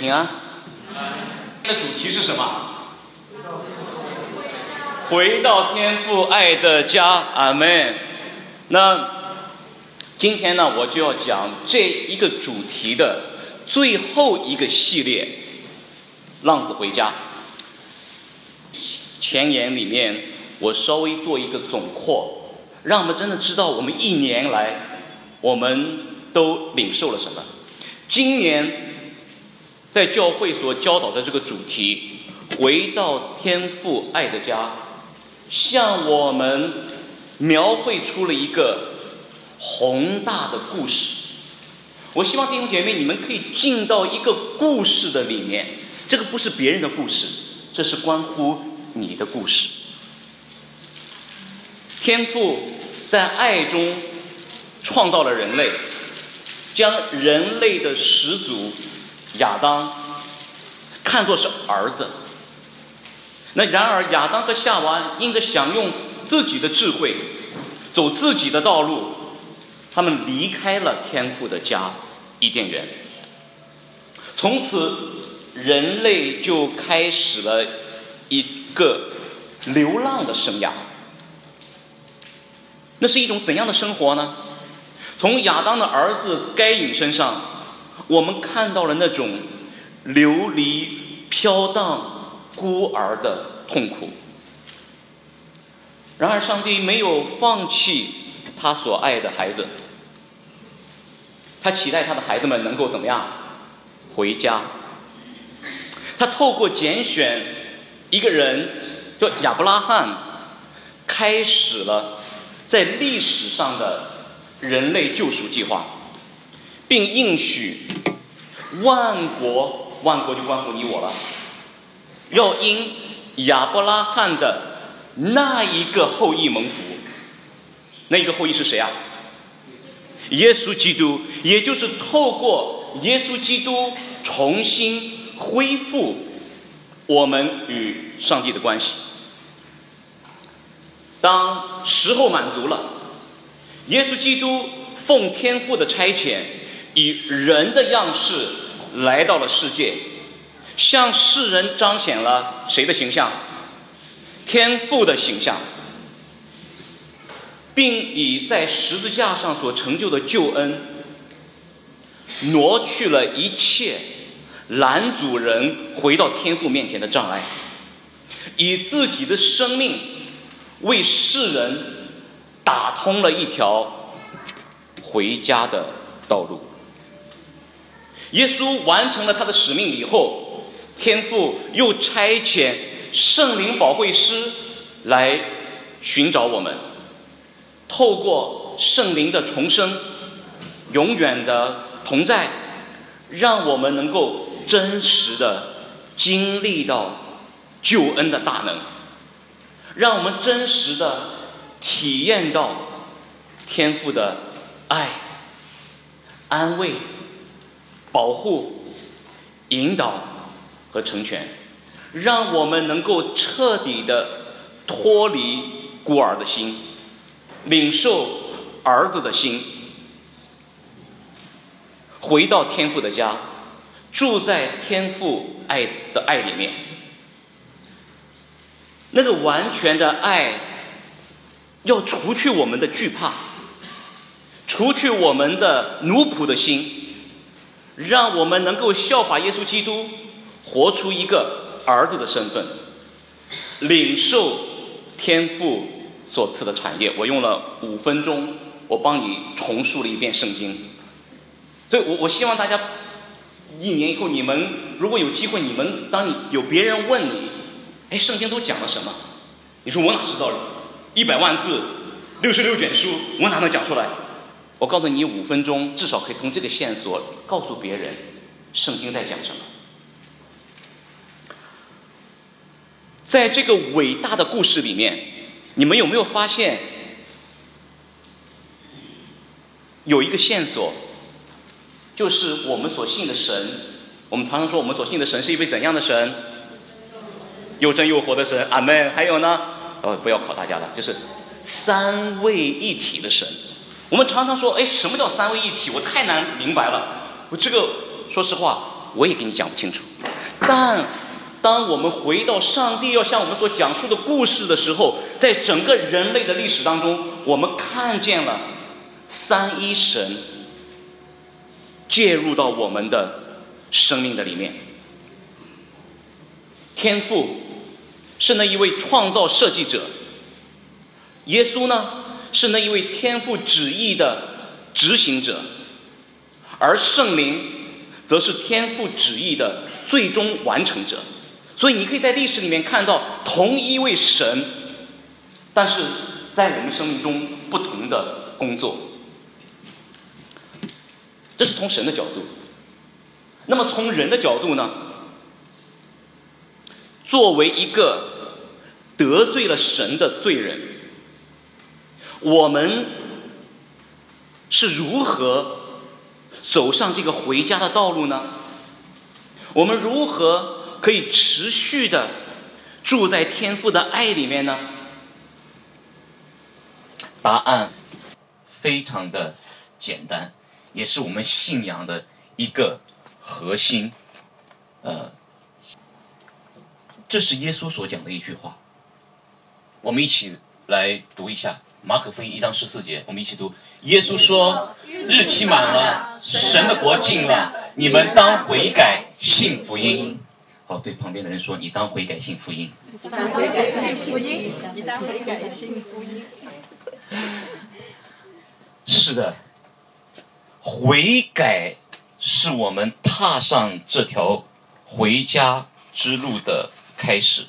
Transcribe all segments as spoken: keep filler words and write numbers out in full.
平安。的主题是什么？回到天父爱的家，阿们。那今天呢，我就要讲这一个主题的最后一个系列，浪子回家。前言里面我稍微做一个总括，让我们真的知道我们一年来我们都领受了什么。今年在教会所教导的这个主题，回到天父爱的家，向我们描绘出了一个宏大的故事。我希望弟兄姐妹你们可以进到一个故事的里面，这个不是别人的故事，这是关乎你的故事。天父在爱中创造了人类，将人类的始祖亚当看作是儿子。那然而亚当和夏娃因着享用自己的智慧，走自己的道路，他们离开了天父的家伊甸园。从此人类就开始了一个流浪的生涯。那是一种怎样的生活呢？从亚当的儿子该隐身上，我们看到了那种流离飘荡孤儿的痛苦。然而上帝没有放弃他所爱的孩子，他期待他的孩子们能够怎么样？回家。他透过拣选一个人叫亚伯拉罕，开始了在历史上的人类救赎计划，并应许万国，万国就关乎你我了，要因亚伯拉罕的那一个后裔蒙福。那一个后裔是谁啊？耶稣基督。也就是透过耶稣基督重新恢复我们与上帝的关系。当时候满足了，耶稣基督奉天父的差遣，以人的样式来到了世界，向世人彰显了谁的形象？天父的形象，并以在十字架上所成就的救恩，挪去了一切拦阻人回到天父面前的障碍，以自己的生命为世人打通了一条回家的道路。耶稣完成了他的使命以后，天父又差遣圣灵保惠师来寻找我们，透过圣灵的重生，永远的同在，让我们能够真实的经历到救恩的大能，让我们真实的体验到天父的爱、安慰、保护、引导和成全，让我们能够彻底的脱离孤儿的心，领受儿子的心，回到天父的家，住在天父爱的爱里面。那个完全的爱要除去我们的惧怕，除去我们的奴仆的心，让我们能够效法耶稣基督，活出一个儿子的身份，领受天父所赐的产业。我用了五分钟，我帮你重述了一遍圣经。所以我我希望大家一年以后，你们如果有机会，你们当你有别人问你，哎，圣经都讲了什么？你说我哪知道了？一百万字，六十六卷书，我哪能讲出来？我告诉你，五分钟至少可以从这个线索告诉别人，圣经在讲什么。在这个伟大的故事里面，你们有没有发现有一个线索，就是我们所信的神。我们常常说我们所信的神是一位怎样的神？又真又活的神，阿们。还有呢，哦，不要考大家了，就是三位一体的神。我们常常说，哎，什么叫三位一体？我太难明白了。我这个说实话， 我也给你讲不清楚。但当我们回到上帝要向我们所讲述的故事的时候，在整个人类的历史当中，我们看见了三一神介入到我们的生命的里面。天父是那一位创造设计者，耶稣呢是那一位天父旨意的执行者，而圣灵则是天父旨意的最终完成者。所以你可以在历史里面看到同一位神，但是在我们生命中不同的工作。这是从神的角度。那么从人的角度呢？作为一个得罪了神的罪人，我们是如何走上这个回家的道路呢？我们如何可以持续的住在天父的爱里面呢？答案非常的简单，也是我们信仰的一个核心。呃，这是耶稣所讲的一句话，我们一起来读一下马可福音一章十四节，我们一起读。耶稣说：日期满了，神的国近了，你们当悔改，信福音。好，对旁边的人说：你当悔改，信福音。 你当悔改，信福音。你当悔改，信福音。 是的，悔改是我们踏上这条回家之路的开始。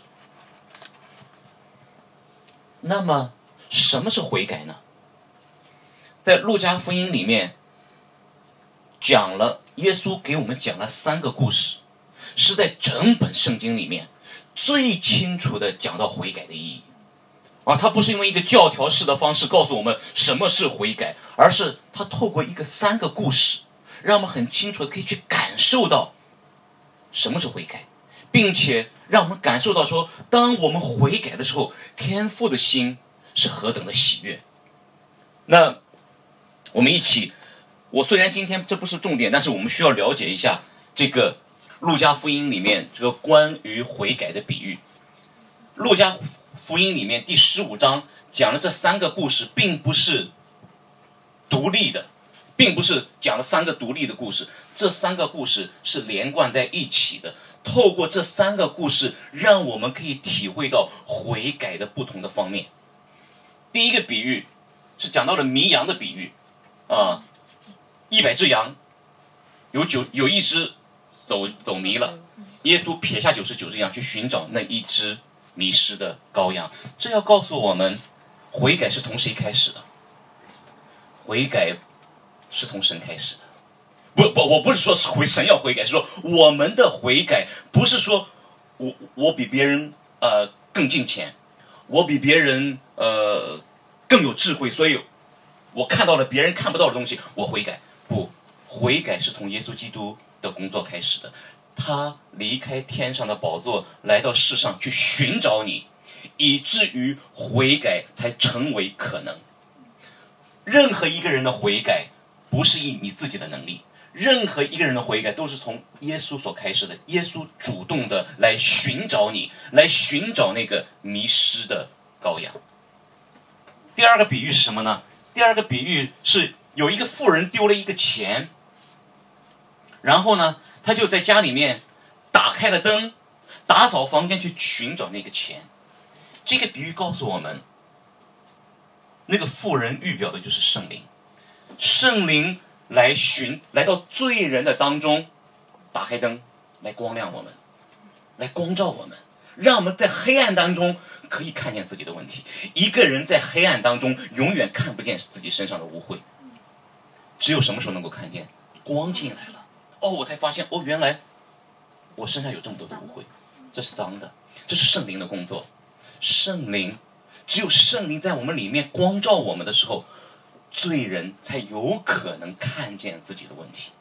那么什么是悔改呢？在路加福音里面讲了，耶稣给我们讲了三个故事，是在整本圣经里面最清楚的讲到悔改的意义。而他不是用一个教条式的方式告诉我们什么是悔改，而是他透过一个三个故事，让我们很清楚的可以去感受到什么是悔改，并且让我们感受到说，当我们悔改的时候，天父的心是何等的喜悦。那我们一起，我虽然今天这不是重点，但是我们需要了解一下这个路加福音里面这个关于悔改的比喻。路加福音里面第十五章讲了这三个故事，并不是独立的，并不是讲了三个独立的故事，这三个故事是连贯在一起的。透过这三个故事，让我们可以体会到悔改的不同的方面。第一个比喻是讲到了迷羊的比喻啊，一百只羊，有九有一只走走迷了，耶稣撇下九十九只羊去寻找那一只迷失的羔羊。这要告诉我们，悔改是从谁开始的？悔改是从神开始的。不不，我不是说是回神要悔改，是说我们的悔改不是说我我比别人呃更敬虔，我比别人呃更有智慧，所以我看到了别人看不到的东西，我悔改。不，悔改是从耶稣基督的工作开始的。他离开天上的宝座，来到世上去寻找你，以至于悔改才成为可能。任何一个人的悔改不是以你自己的能力，任何一个人的悔改都是从耶稣所开始的。耶稣主动的来寻找你，来寻找那个迷失的羔羊。第二个比喻是什么呢？第二个比喻是有一个妇人丢了一个钱，然后呢他就在家里面打开了灯，打扫房间去寻找那个钱。这个比喻告诉我们，那个妇人预表的就是圣灵。圣灵来寻来到罪人的当中，打开灯来光亮我们，来光照我们，让我们在黑暗当中可以看见自己的问题。一个人在黑暗当中永远看不见自己身上的污秽，只有什么时候能够看见？光进来了，哦，我才发现，哦，原来我身上有这么多的污秽，这是脏的，这是圣灵的工作。圣灵，只有圣灵在我们里面光照我们的时候，罪人才有可能看见自己的问题。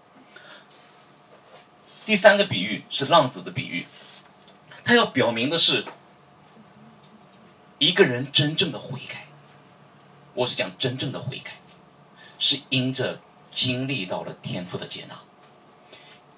第三个比喻是浪子的比喻，它要表明的是一个人真正的悔改，我是讲真正的悔改，是因着经历到了天父的接纳，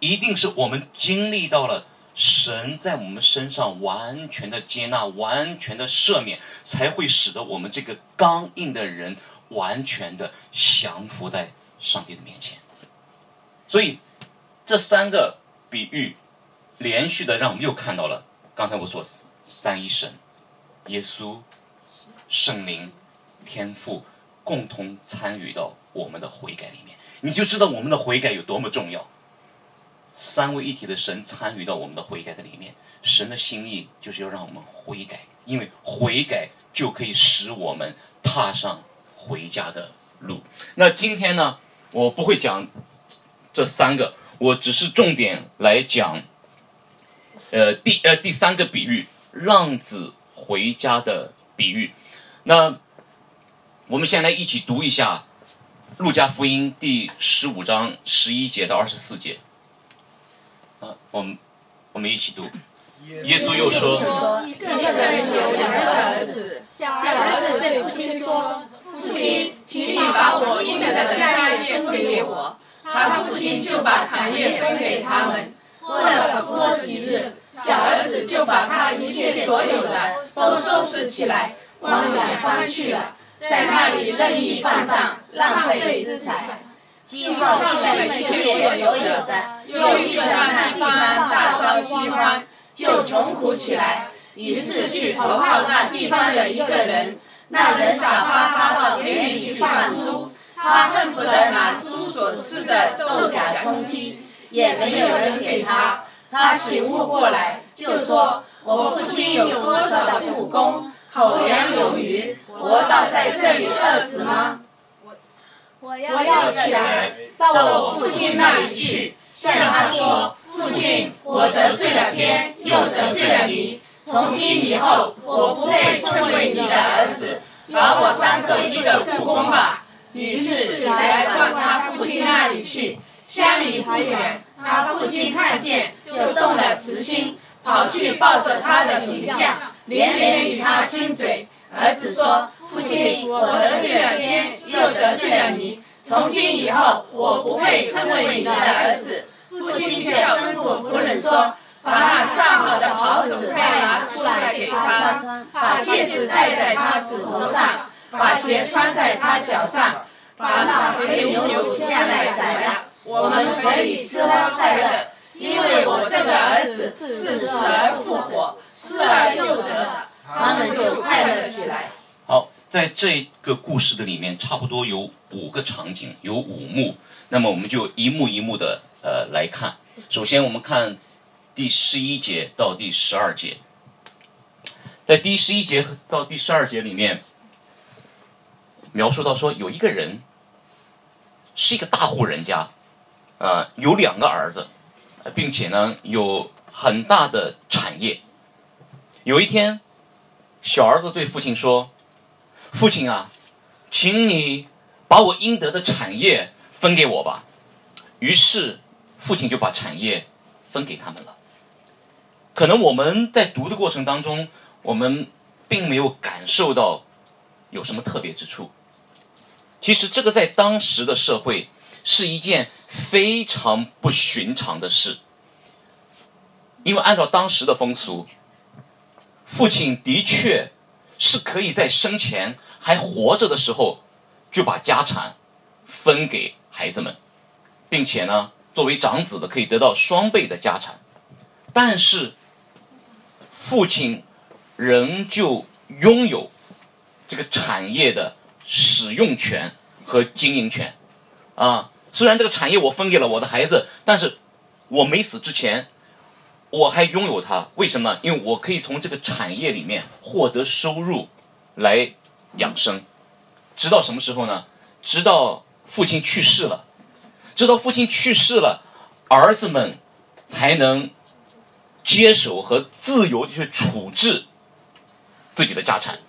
一定是我们经历到了神在我们身上完全的接纳，完全的赦免，才会使得我们这个刚硬的人完全的降服在上帝的面前。所以这三个比喻连续的让我们又看到了刚才我说三一神，耶稣、圣灵、天父共同参与到我们的悔改里面，你就知道我们的悔改有多么重要。三位一体的神参与到我们的悔改的里面，神的心意就是要让我们悔改，因为悔改就可以使我们踏上回家的路。那今天呢，我不会讲这三个，我只是重点来讲呃第呃第三个比喻，浪子回家的比喻。那我们先来一起读一下路加福音第十五章十一节到二十四节。啊，我们我们一起读。耶稣又说：“ 一个人有两个儿子，小儿子对父亲说：‘父亲，请你把我应得的家业分给我。’他父亲就把产业分给他们。过了过几日，小儿子就把他一切所有的都收拾起来，往远方去了，在那里任意放荡，浪费资财。 饥荒尽了一切所有的， 又遇着那地方大遭饥荒，就穷苦起来，于是去投靠那地方的一个人。那人打发他到田里去放猪，他恨不得拿猪所吃的豆荚充饥，也没有人给他。他醒悟过来，就说：我父亲有多少的雇工，口粮有余，我倒在这里饿死吗？我要起来，到我父亲那里去，向他说：父亲，我得罪了天，又得罪了你。从今以后，我不配称为你的儿子，把我当做一个雇工吧。于是起来往他父亲那里去，相离不远。他父亲看见，就动了慈心，跑去抱着他的颈项，连连与他亲嘴。儿子说：父亲，我得罪了天，又得罪了你。从今以后，我不配称为你的儿子。父亲却吩咐仆人说：把那上好的袍子快拿出来给他，把戒指戴在他指头上，把鞋穿在他脚上，把那肥牛牵来宰了，我们可以吃喝快乐。因为我这个儿子是死而复活，失而又得的。他们就快乐起来。 好，在这个故事的里面，差不多有五个场景，有五幕。那么我们就一幕一幕的呃来看。首先我们看第十一节到第十二节。在第十一节到第十二节里面，描述到说有一个人是一个大户人家，呃，有两个儿子，并且呢有很大的产业。有一天，小儿子对父亲说：父亲啊，请你把我应得的产业分给我吧。于是父亲就把产业分给他们了。可能我们在读的过程当中，我们并没有感受到有什么特别之处。其实这个在当时的社会是一件非常不寻常的事，因为按照当时的风俗，父亲的确是可以在生前还活着的时候就把家产分给孩子们，并且呢作为长子的可以得到双倍的家产。但是父亲仍旧拥有这个产业的使用权和经营权啊。虽然这个产业我分给了我的孩子，但是我没死之前我还拥有它。为什么？因为我可以从这个产业里面获得收入来养生。直到什么时候呢？直到父亲去世了，直到父亲去世了，儿子们才能接手和自由地去处置自己的家产。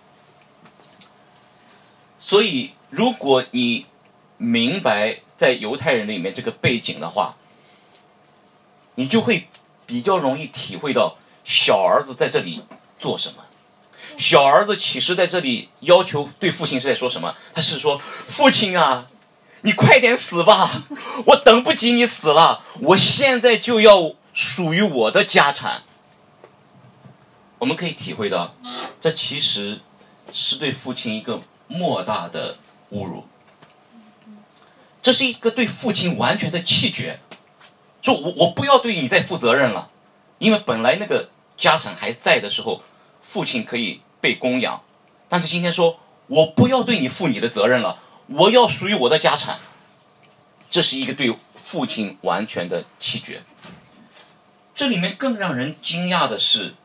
所以如果你明白在犹太人里面这个背景的话，你就会比较容易体会到小儿子在这里做什么。小儿子其实在这里要求对父亲是在说什么？他是说：父亲啊， 你快点死吧，我等不及你死了，我现在就要属于我的家产。我们可以体会到，这其实是对父亲一个莫大的侮辱，这是一个对父亲完全的弃绝，说我我不要对你再负责任了，因为本来那个家产还在的时候，父亲可以被供养，但是今天说我不要对你负你的责任了，我要属于我的家产，这是一个对父亲完全的弃绝。这里面更让人惊讶的是，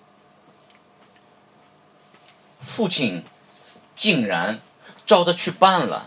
父亲竟然照着去办了。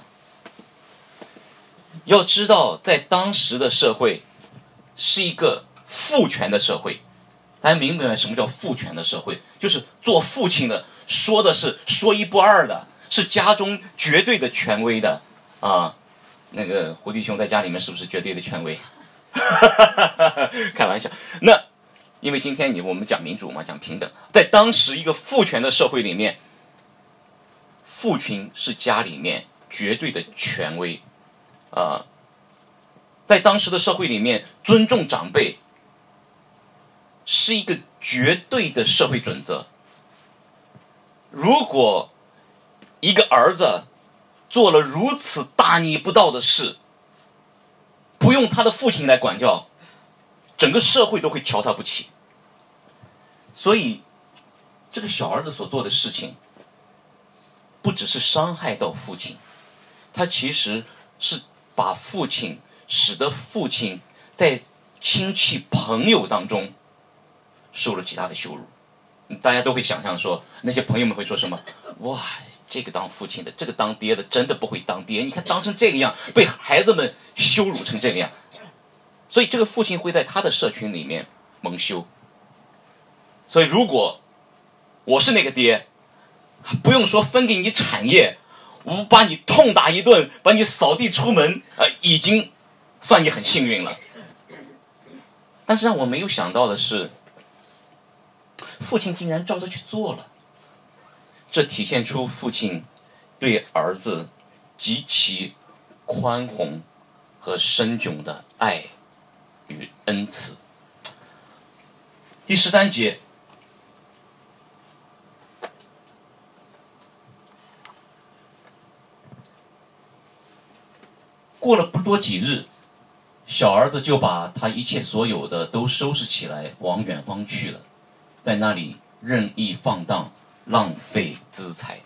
要知道，在当时的社会是一个父权的社会，大家明白什么叫父权的社会？就是做父亲的说的是说一不二的，是家中绝对的权威的啊。那个胡弟兄在家里面是不是绝对的权威？开玩笑。那因为今天你我们讲民主嘛，讲平等，在当时一个父权的社会里面，父亲是家里面绝对的权威。呃，在当时的社会里面，尊重长辈是一个绝对的社会准则。如果一个儿子做了如此大逆不道的事，不用他的父亲来管教，整个社会都会瞧他不起。所以这个小儿子所做的事情不只是伤害到父亲，他其实是把父亲使得父亲在亲戚朋友当中受了极大的羞辱。大家都会想象说，那些朋友们会说什么？哇，这个当父亲的，这个当爹的真的不会当爹，你看当成这个样，被孩子们羞辱成这个样。所以这个父亲会在他的社群里面蒙羞。所以如果我是那个爹，不用说分给你产业，我把你痛打一顿，把你扫地出门，呃，已经算你很幸运了。但是让我没有想到的是，父亲竟然照着去做了。这体现出父亲对儿子极其宽宏和深谙的爱与恩慈。第十三节，过了不多几日，小儿子就把他一切所有的都收拾起来，往远方去了，在那里任意放荡，浪费资财。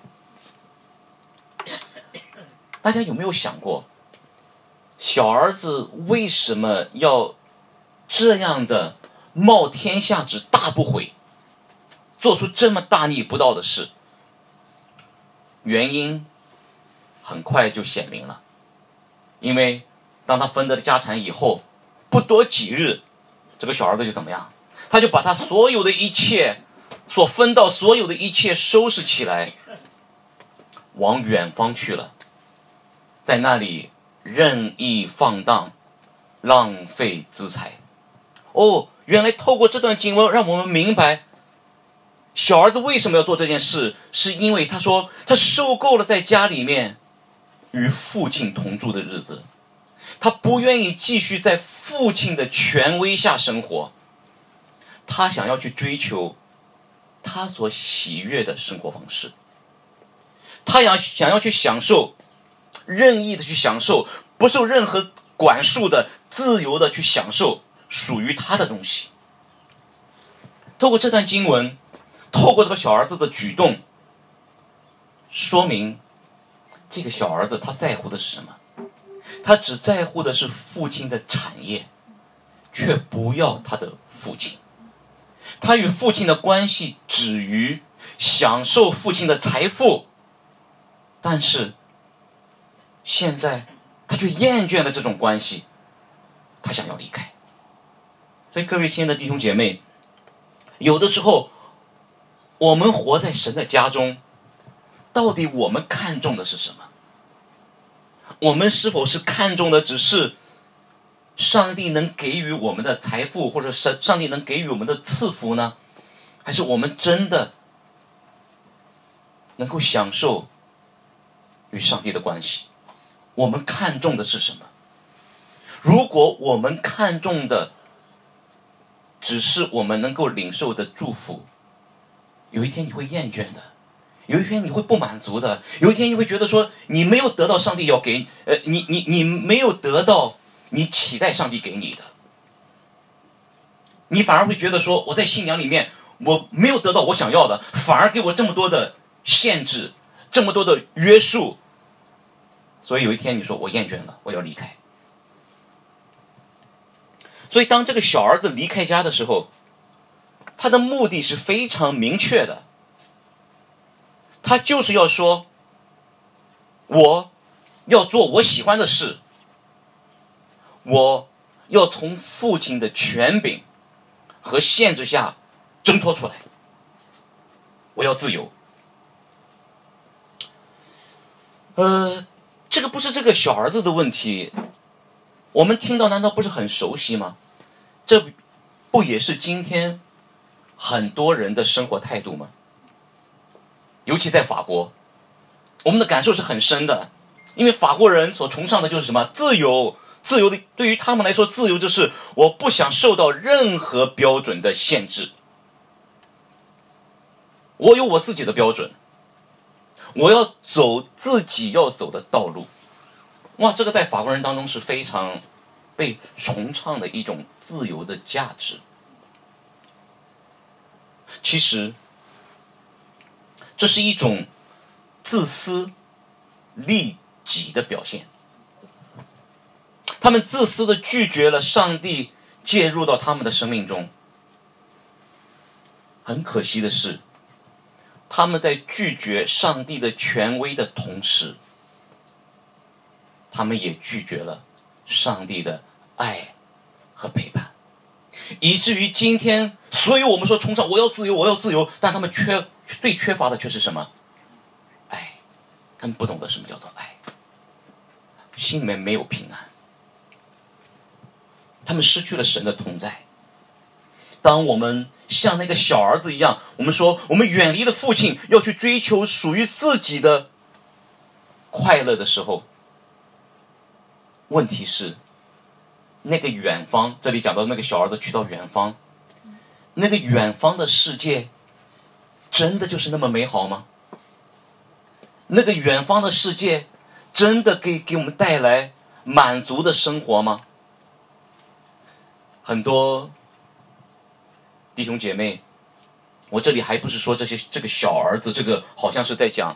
大家有没有想过，小儿子为什么要这样的冒天下之大不讳，做出这么大逆不道的事？原因很快就显明了。因为当他分得了家产以后，不多几日，这个小儿子就怎么样？他就把他所有的一切，所分到所有的一切收拾起来，往远方去了，在那里任意放荡，浪费资财。哦，原来透过这段经文让我们明白，小儿子为什么要做这件事，是因为他说他受够了在家里面与父亲同住的日子，他不愿意继续在父亲的权威下生活，他想要去追求他所喜悦的生活方式，他想想要去享受，任意的去享受，不受任何管束的，自由的去享受属于他的东西。透过这段经文，透过这个小儿子的举动，说明这个小儿子他在乎的是什么？他只在乎的是父亲的产业，却不要他的父亲。他与父亲的关系止于享受父亲的财富，但是现在他却厌倦了这种关系，他想要离开。所以各位亲爱的弟兄姐妹，有的时候我们活在神的家中，到底我们看重的是什么？我们是否是看重的只是上帝能给予我们的财富，或者是上帝能给予我们的赐福呢？还是我们真的能够享受与上帝的关系？ 我们看重的是什么？如果我们看重的只是我们能够领受的祝福，有一天你会厌倦的，有一天你会不满足的，有一天你会觉得说你没有得到上帝要给呃，你你你没有得到你期待上帝给你的，你反而会觉得说我在信仰里面我没有得到我想要的，反而给我这么多的限制，这么多的约束，所以有一天你说我厌倦了，我要离开。所以当这个小儿子离开家的时候，他的目的是非常明确的，他就是要说我要做我喜欢的事，我要从父亲的权柄和限制下挣脱出来，我要自由。呃，这个不是这个小儿子的问题，我们听到难道不是很熟悉吗？这不也是今天很多人的生活态度吗？尤其在法国，我们的感受是很深的，因为法国人所崇尚的就是什么？自由。自由的，对于他们来说，自由就是我不想受到任何标准的限制，我有我自己的标准，我要走自己要走的道路。哇，这个在法国人当中是非常被崇尚的一种自由的价值。其实这是一种自私利己的表现，他们自私地拒绝了上帝介入到他们的生命中。很可惜的是，他们在拒绝上帝的权威的同时，他们也拒绝了上帝的爱和陪伴，以至于今天所有我们说崇尚我要自由我要自由，但他们缺最缺乏的却是什么？爱。他们不懂得什么叫做爱，心里面没有平安，他们失去了神的同在。当我们像那个小儿子一样，我们说我们远离了父亲，要去追求属于自己的快乐的时候，问题是那个远方，这里讲到那个小儿子去到远方，那个远方的世界真的就是那么美好吗？那个远方的世界真的可以给我们带来满足的生活吗？很多弟兄姐妹，我这里还不是说这些这个小儿子，这个好像是在讲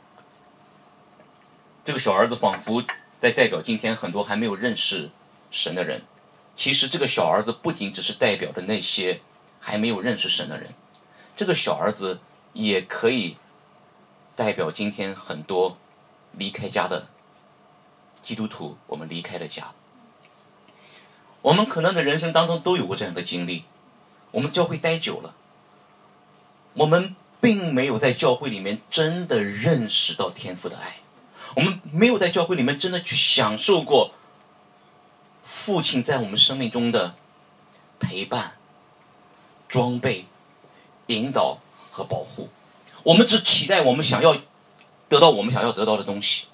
这个小儿子仿佛在代表今天很多还没有认识神的人。其实这个小儿子不仅只是代表着那些还没有认识神的人，这个小儿子也可以代表今天很多离开家的基督徒。我们离开了家，我们可能的人生当中都有过这样的经历。我们教会待久了，我们并没有在教会里面真的认识到天父的爱，我们没有在教会里面真的去享受过父亲在我们生命中的陪伴、装备、引导和保护。我们只期待我们想要得到我们想要得到的东西，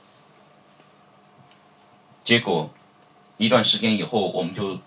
结果一段时间以后，我们就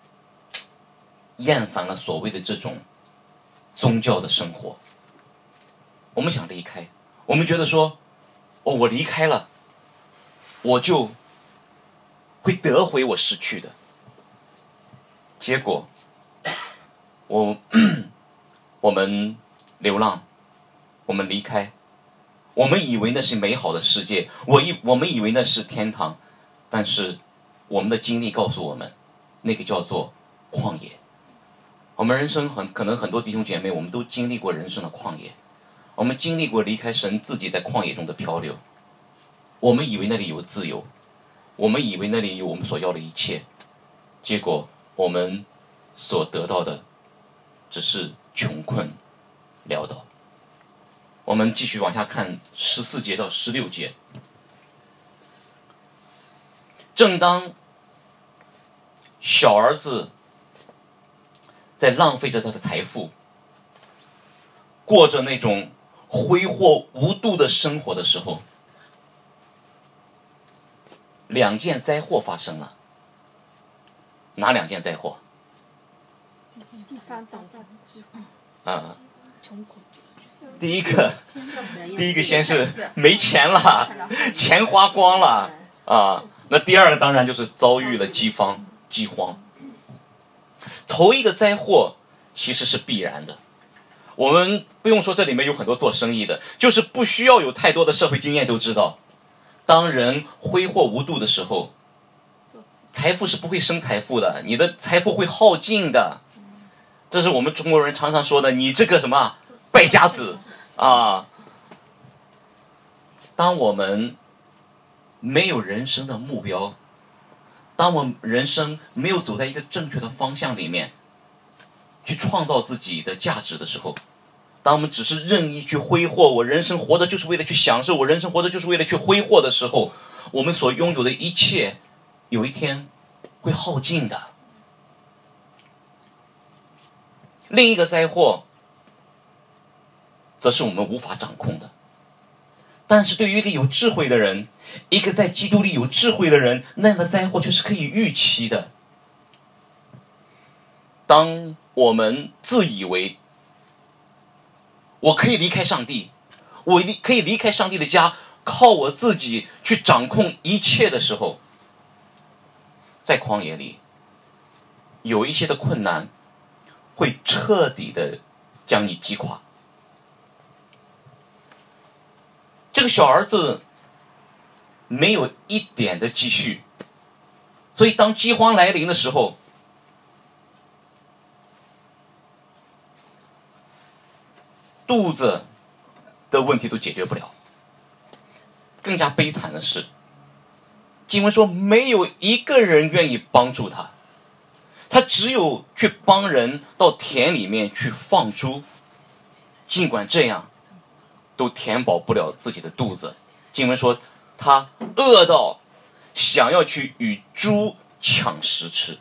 厌烦了所谓的这种宗教的生活，我们想离开，我们觉得说哦，我离开了我就会得回我失去的。结果我我们流浪，我们离开，我们以为那是美好的世界，我以我们以为那是天堂，但是我们的经历告诉我们，那个叫做旷野。我们人生很可能很多弟兄姐妹，我们都经历过人生的旷野，我们经历过离开神，自己在旷野中的漂流。我们以为那里有自由，我们以为那里有我们所要的一切，结果我们所得到的只是穷困潦倒。我们继续往下看十四节到十六节。正当小儿子在浪费着他的财富，过着那种挥霍无度的生活的时候， 两件灾祸发生了。哪两件灾祸？ 地方长大的饥荒。 啊、 穷苦。 第一个，第一个先是没钱了，钱花光了啊。那第二个当然就是遭遇了饥荒，饥荒。头一个灾祸其实是必然的，我们不用说，这里面有很多做生意的，就是不需要有太多的社会经验都知道，当人挥霍无度的时候，财富是不会生财富的，你的财富会耗尽的。这是我们中国人常常说的，你这个什么败家子啊！当我们没有人生的目标，当我们人生没有走在一个正确的方向里面，去创造自己的价值的时候，当我们只是任意去挥霍，我人生活着就是为了去享受，我人生活着就是为了去挥霍的时候，我们所拥有的一切有一天会耗尽的。另一个灾祸则是我们无法掌控的，但是对于一个有智慧的人，一个在基督里有智慧的人，那样的灾祸却是可以预期的。当我们自以为我可以离开上帝，我离可以离开上帝的家，靠我自己去掌控一切的时候，在旷野里有一些的困难会彻底的将你击垮。这个小儿子没有一点的积蓄，所以当饥荒来临的时候，肚子的问题都解决不了。更加悲惨的是，经文说没有一个人愿意帮助他，他只有去帮人到田里面去放猪，尽管这样都填饱不了自己的肚子。经文说他饿到想要去与猪抢食吃。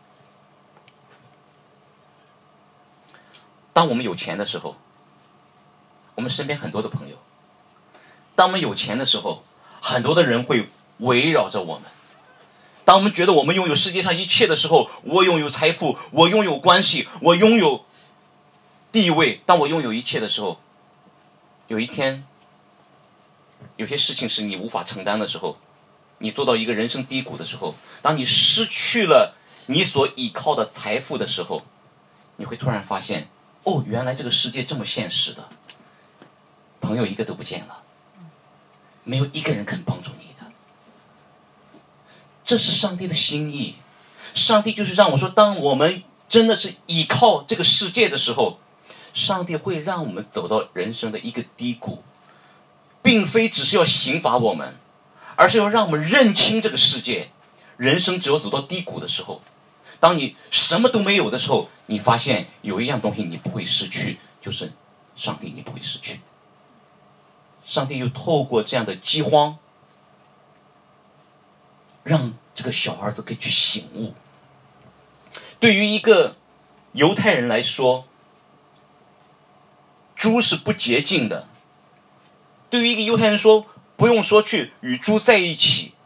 当我们有钱的时候，我们身边很多的朋友，当我们有钱的时候，很多的人会围绕着我们。当我们觉得我们拥有世界上一切的时候，我拥有财富，我拥有关系，我拥有地位，当我拥有一切的时候，有一天有些事情是你无法承担的时候，你做到一个人生低谷的时候，当你失去了你所依靠的财富的时候，你会突然发现，哦，原来这个世界这么现实的，朋友一个都不见了，没有一个人肯帮助你的。这是上帝的心意，上帝就是让我说，当我们真的是依靠这个世界的时候，上帝会让我们走到人生的一个低谷，并非只是要刑罚我们，而是要让我们认清这个世界。人生只有走到低谷的时候，当你什么都没有的时候，你发现有一样东西你不会失去，就是上帝你不会失去。上帝又透过这样的饥荒，让这个小儿子可以去醒悟。对于一个犹太人来说，猪是不洁净的。对于一个犹太人说，不用说去与猪在一起，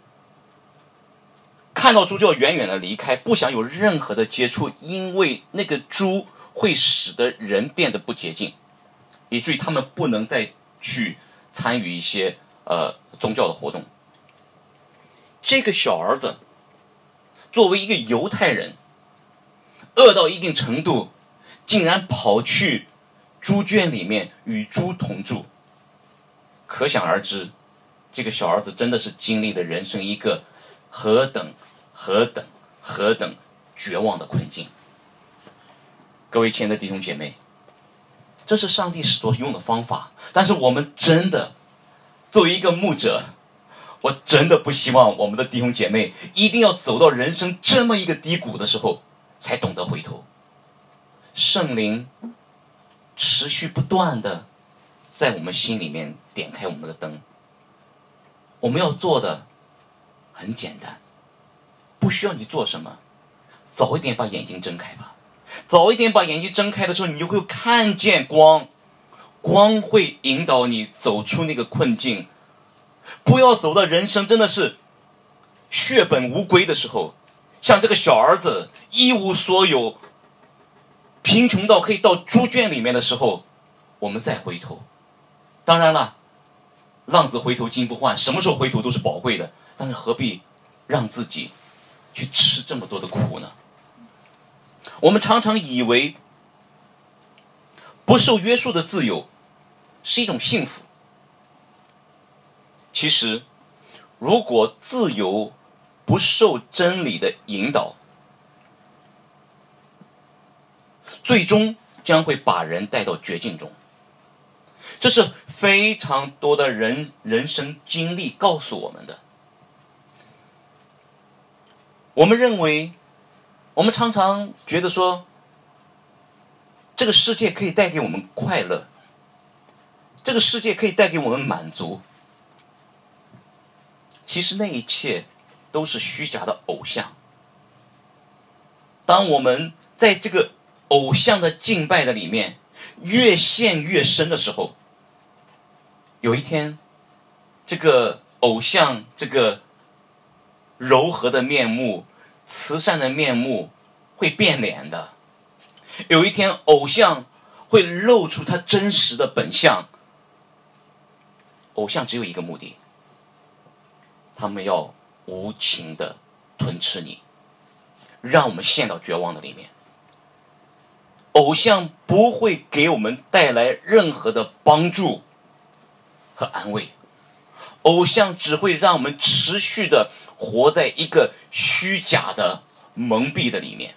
看到猪就要远远的离开，不想有任何的接触，因为那个猪会使得人变得不洁净，以至于他们不能再去参与一些呃宗教的活动。这个小儿子作为一个犹太人，饿到一定程度，竟然跑去猪圈里面与猪同住。可想而知，这个小儿子真的是经历了人生一个何等何等何等绝望的困境。各位亲爱的弟兄姐妹，这是上帝所用的方法，但是我们真的作为一个牧者，我真的不希望我们的弟兄姐妹一定要走到人生这么一个低谷的时候才懂得回头。圣灵持续不断的在我们心里面点开我们的灯，我们要做的很简单，不需要你做什么，早一点把眼睛睁开吧。早一点把眼睛睁开的时候，你就会看见光，光会引导你走出那个困境。不要走到人生真的是血本无归的时候，像这个小儿子一无所有，贫穷到可以到猪圈里面的时候，我们再回头。当然了，浪子回头金不换，什么时候回头都是宝贵的，但是何必让自己去吃这么多的苦呢？我们常常以为不受约束的自由是一种幸福，其实如果自由不受真理的引导，最终将会把人带到绝境中。这是非常多的人人生经历告诉我们的。我们认为，我们常常觉得说，这个世界可以带给我们快乐，这个世界可以带给我们满足。其实那一切都是虚假的偶像。当我们在这个偶像的敬拜的里面越陷越深的时候，有一天这个偶像这个柔和的面目、慈善的面目会变脸的。有一天偶像会露出他真实的本相。偶像只有一个目的，他们要无情的吞吃你，让我们陷到绝望的里面。偶像不会给我们带来任何的帮助和安慰，偶像只会让我们持续的活在一个虚假的蒙蔽的里面。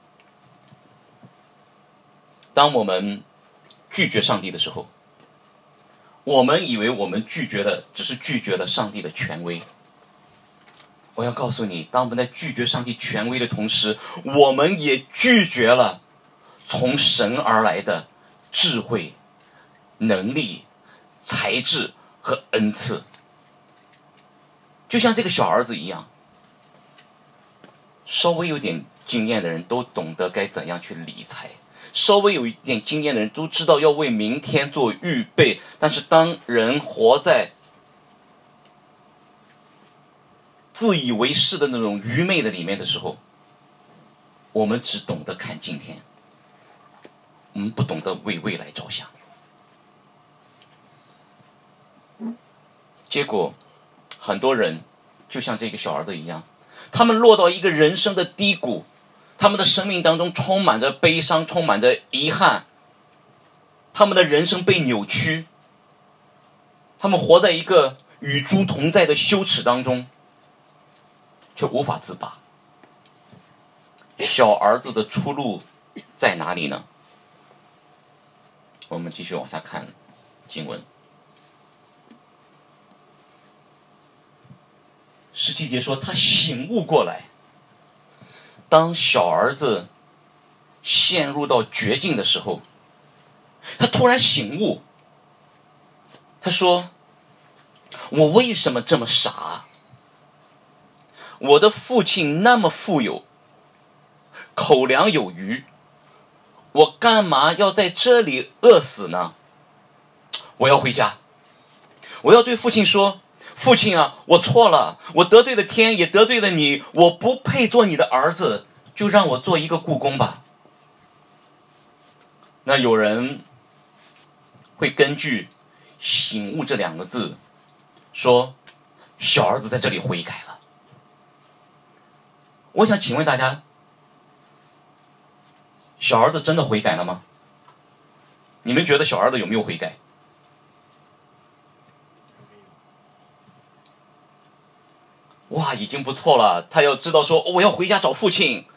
当我们拒绝上帝的时候，我们以为我们拒绝了，只是拒绝了上帝的权威。我要告诉你，当我们在拒绝上帝权威的同时，我们也拒绝了从神而来的智慧、能力、才智和恩赐。就像这个小儿子一样，稍微有点经验的人都懂得该怎样去理财，稍微有一点经验的人都知道要为明天做预备。但是当人活在自以为是的那种愚昧的里面的时候，我们只懂得看今天，我们不懂得为未来着想。结果很多人就像这个小儿子一样，他们落到一个人生的低谷，他们的生命当中充满着悲伤，充满着遗憾，他们的人生被扭曲，他们活在一个与猪同在的羞耻当中，却无法自拔。小儿子的出路在哪里呢？我们继续往下看经文。十七节说，他醒悟过来。当小儿子陷入到绝境的时候，他突然醒悟。他说，我为什么这么傻？我的父亲那么富有，口粮有余，我干嘛要在这里饿死呢？我要回家，我要对父亲说，父亲啊，我错了，我得罪了天，也得罪了你，我不配做你的儿子，就让我做一个雇工吧。那有人会根据醒悟这两个字说，小儿子在这里悔改了。我想请问大家，小儿子真的悔改了吗？你们觉得小儿子有没有悔改？哇，已经不错了，他要知道说，哦，我要回家找父亲。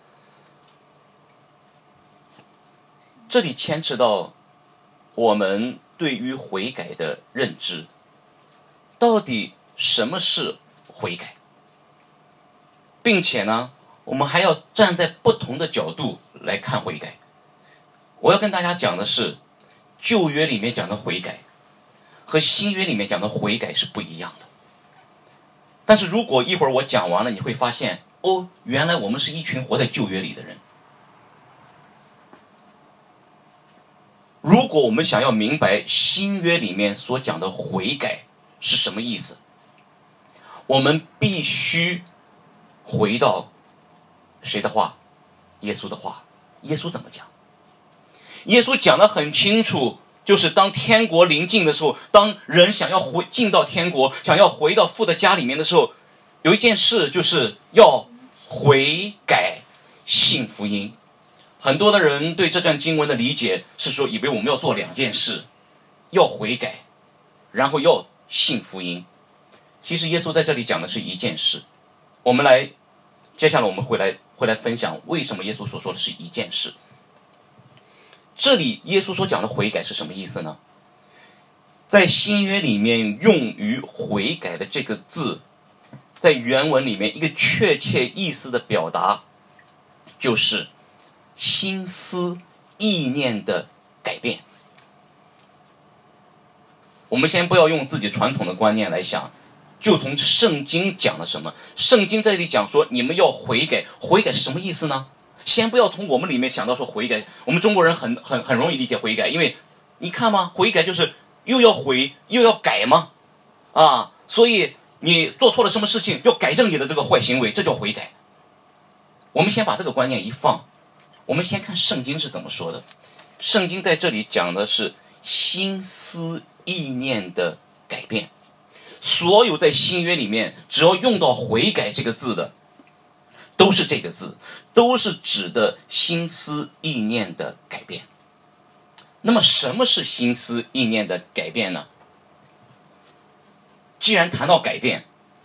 这里牵扯到我们对于悔改的认知，到底什么是悔改，并且呢，我们还要站在不同的角度来看悔改。我要跟大家讲的是，旧约里面讲的悔改和新约里面讲的悔改是不一样的。但是如果一会儿我讲完了，你会发现，哦，原来我们是一群活在旧约里的人。如果我们想要明白新约里面所讲的悔改是什么意思，我们必须回到谁的话？耶稣的话。耶稣怎么讲？耶稣讲得很清楚，就是当天国临近的时候，当人想要回进到天国，想要回到父的家里面的时候，有一件事就是要悔改信福音。很多的人对这段经文的理解是说，以为我们要做两件事，要悔改，然后要信福音。其实耶稣在这里讲的是一件事。我们来，接下来我们会来会来分享为什么耶稣所说的是一件事。这里耶稣所讲的悔改是什么意思呢？在新约里面用于悔改的这个字，在原文里面一个确切意思的表达，就是心思意念的改变。我们先不要用自己传统的观念来想，就从圣经讲了什么。圣经在这里讲说你们要悔改，悔改是什么意思呢？先不要从我们里面想到说悔改，我们中国人很很很容易理解悔改，因为你看嘛，悔改就是又要悔又要改嘛，啊，所以你做错了什么事情要改正你的这个坏行为，这叫悔改。我们先把这个观念一放，我们先看圣经是怎么说的。圣经在这里讲的是心思意念的改变。所有在新约里面只要用到悔改这个字的，都是这个字，都是指的心思意念的改变。那么什么是心思意念的改变呢？既然谈到改变，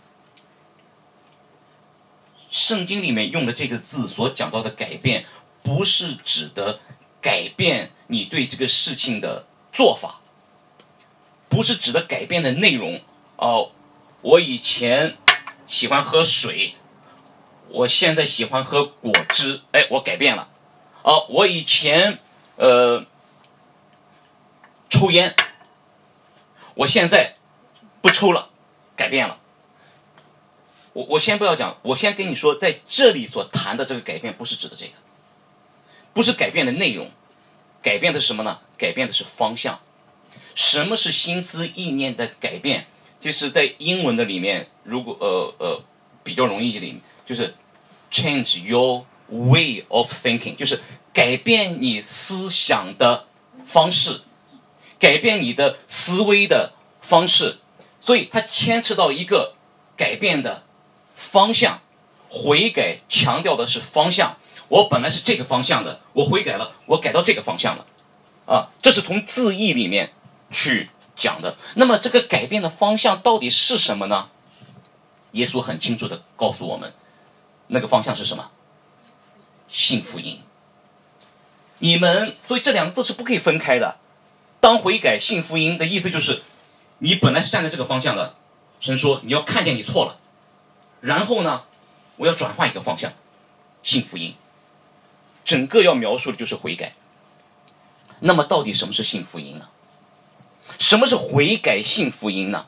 圣经里面用的这个字所讲到的改变，不是指的改变你对这个事情的做法，不是指的改变的内容。哦，我以前喜欢喝水，我现在喜欢喝果汁，哎，我改变了。哦，我以前呃抽烟，我现在不抽了，改变了。我我先不要讲，我先跟你说，在这里所谈的这个改变，不是指的这个，不是改变的内容，改变的是什么呢？改变的是方向。什么是心思意念的改变？其实在英文的里面，如果呃呃比较容易一点，就是 change your way of thinking， 就是改变你思想的方式，改变你的思维的方式。所以它牵扯到一个改变的方向。悔改强调的是方向，我本来是这个方向的，我悔改了，我改到这个方向了啊，这是从字义里面去讲的。那么这个改变的方向到底是什么呢？耶稣很清楚地告诉我们，那个方向是什么？信福音。你们，所以这两个字是不可以分开的。当悔改信福音的意思就是，你本来是站在这个方向的，神说你要看见你错了，然后呢，我要转换一个方向，信福音。整个要描述的就是悔改。那么到底什么是信福音呢？什么是悔改信福音呢？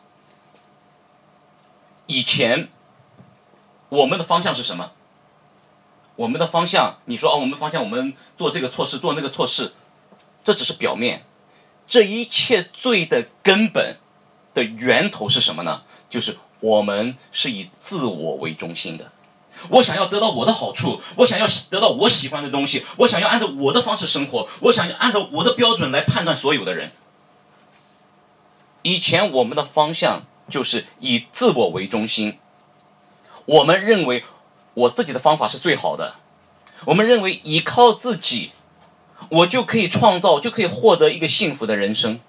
以前我们的方向是什么？我们的方向，你说哦，我们方向我们做这个错事，做那个错事，这只是表面。这一切罪的根本的源头是什么呢？就是我们是以自我为中心的。我想要得到我的好处，我想要得到我喜欢的东西，我想要按照我的方式生活，我想要按照我的标准来判断所有的人。以前我们的方向就是以自我为中心，我们认为我自己的方法是最好的，我们认为依靠自己，我就可以创造，就可以获得一个幸福的人生。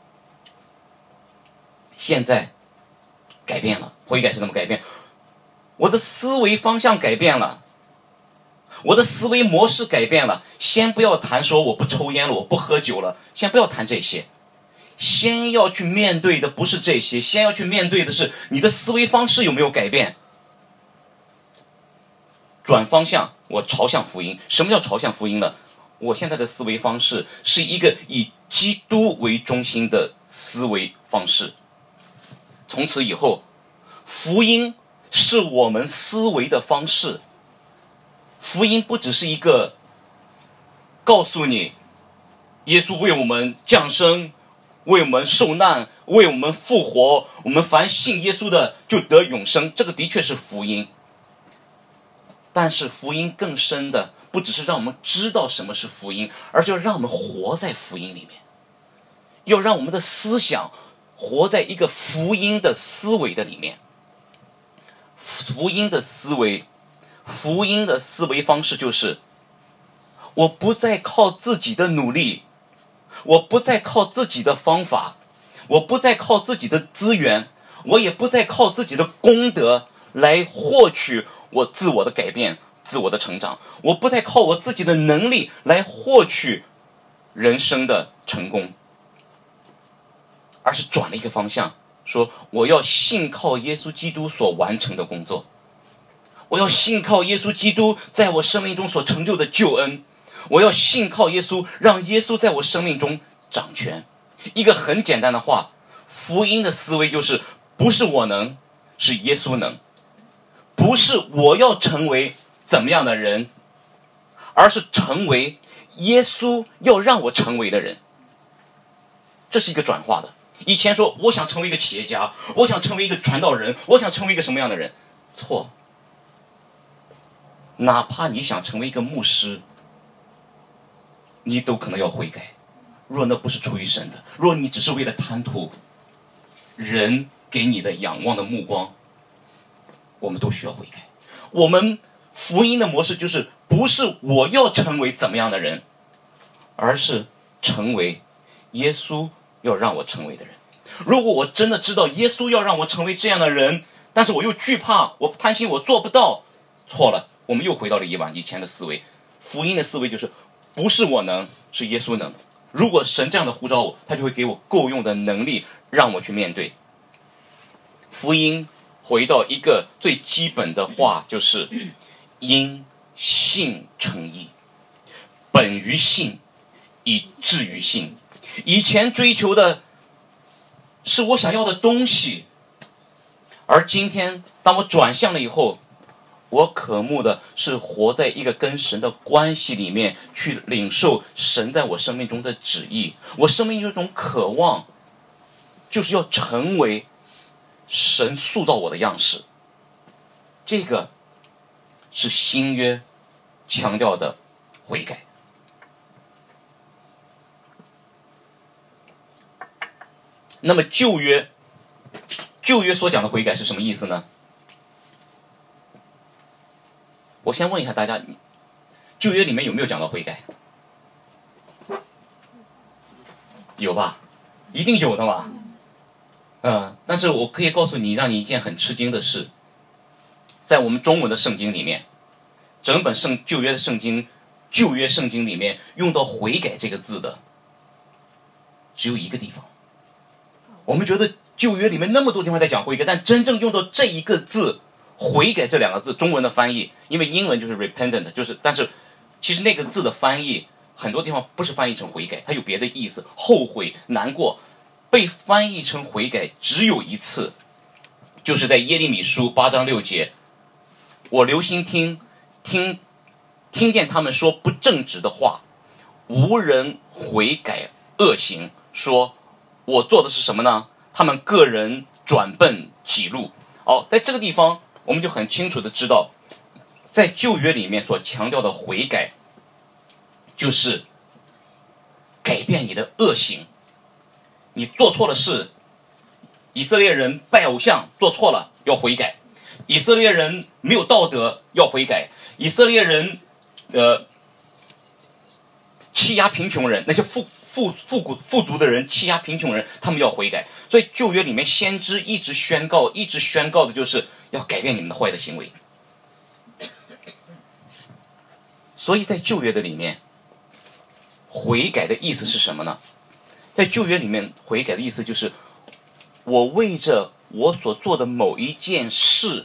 现在改变了，悔改是怎么改变？我的思维方向改变了，我的思维模式改变了。先不要谈说我不抽烟了，我不喝酒了，先不要谈这些。先要去面对的不是这些，先要去面对的是你的思维方式有没有改变。转方向，我朝向福音。什么叫朝向福音呢？我现在的思维方式是一个以基督为中心的思维方式。从此以后，福音是我们思维的方式。福音不只是一个告诉你耶稣为我们降生，为我们受难，为我们复活，我们凡信耶稣的就得永生，这个的确是福音。 但是福音更深的，不只是让我们知道什么是福音，而是要让我们活在福音里面，要让我们的思想活在一个福音的思维的里面。福音的思维，福音的思维方式就是，我不再靠自己的努力，我不再靠自己的方法，我不再靠自己的资源，我也不再靠自己的功德来获取我自我的改变、自我的成长，我不再靠我自己的能力来获取人生的成功，而是转了一个方向，说我要信靠耶稣基督所完成的工作，我要信靠耶稣基督在我生命中所成就的救恩，我要信靠耶稣，让耶稣在我生命中掌权。一个很简单的话，福音的思维就是不是我能，是耶稣能，不是我要成为怎么样的人，而是成为耶稣要让我成为的人。这是一个转化的。以前说我想成为一个企业家，我想成为一个传道人，我想成为一个什么样的人，错。哪怕你想成为一个牧师，你都可能要悔改。若那不是出于神的，若你只是为了贪图人给你的仰望的目光，我们都需要悔改。我们福音的模式就是不是我要成为怎么样的人，而是成为耶稣要让我成为的人。如果我真的知道耶稣要让我成为这样的人，但是我又惧怕，我贪心，我做不到，错了。我们又回到了以往以前的思维。福音的思维就是不是我能，是耶稣能。如果神这样的呼召我，他就会给我够用的能力让我去面对。福音回到一个最基本的话，就是因信称义，本于信，以至于信。以前追求的是我想要的东西，而今天当我转向了以后，我渴慕的是活在一个跟神的关系里面，去领受神在我生命中的旨意。我生命中一种渴望，就是要成为神塑造我的样式。这个是新约强调的悔改。那么旧约，旧约所讲的悔改是什么意思呢？我先问一下大家，旧约里面有没有讲到悔改？有吧？一定有的嘛。嗯，但是我可以告诉你，让你一件很吃惊的事，在我们中文的圣经里面，整本圣旧约的圣经，旧约圣经里面用到悔改这个字的，只有一个地方。我们觉得旧约里面那么多地方在讲悔改，但真正用到这一个字悔改这两个字，中文的翻译，因为英文就是 repentant， 就是，但是其实那个字的翻译很多地方不是翻译成悔改，它有别的意思，后悔、难过，被翻译成悔改只有一次，就是在耶利米书八章六节，我留心听，听，听见他们说不正直的话，无人悔改恶行，说我做的是什么呢？他们个人转奔己路。哦，在这个地方我们就很清楚的知道，在旧约里面所强调的悔改，就是改变你的恶行。你做错了事，以色列人拜偶像做错了要悔改，以色列人没有道德要悔改，以色列人呃欺压贫穷人，那些富富富古富足的人欺压贫穷人，他们要悔改。所以旧约里面先知一直宣告一直宣告的就是要改变你们的坏的行为。所以在旧约的里面，悔改的意思是什么呢？在旧约里面，悔改的意思就是我为着我所做的某一件事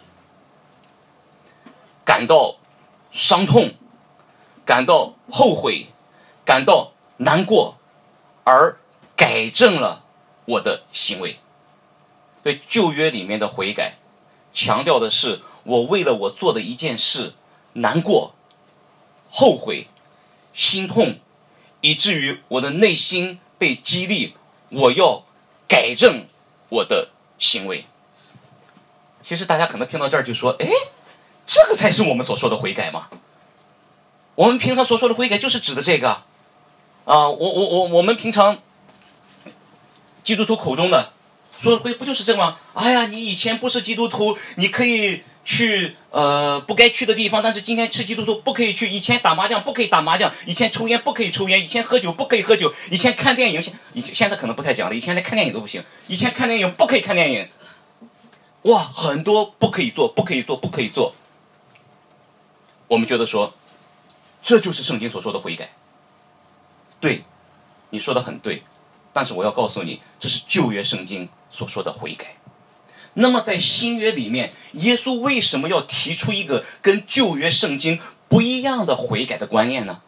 感到伤痛，感到后悔，感到难过，而改正了我的行为。所以旧约里面的悔改强调的是我为了我做的一件事难过、后悔、心痛，以至于我的内心被激励，我要改正我的行为。其实大家可能听到这儿就说，哎， 这个才是我们所说的悔改吗？我们平常所说的悔改就是指的这个啊、呃，我我我我们平常基督徒口中的说的悔不就是这个吗？哎呀，你以前不是基督徒，你可以去呃不该去的地方，但是今天是基督徒不可以去。以前打麻将不可以打麻将，以前抽烟不可以抽烟，以前喝酒不可以喝酒，以前看电影现以前现在可能不太讲了，以前连看电影都不行，以前看电影不可以看电影。哇，很多不可以做，不可以做，不可以做。我们觉得说，这就是圣经所说的悔改。对，你说的很对，但是我要告诉你，这是旧约圣经所说的悔改。那么在新约里面，耶稣为什么要提出一个跟旧约圣经不一样的悔改的观念呢？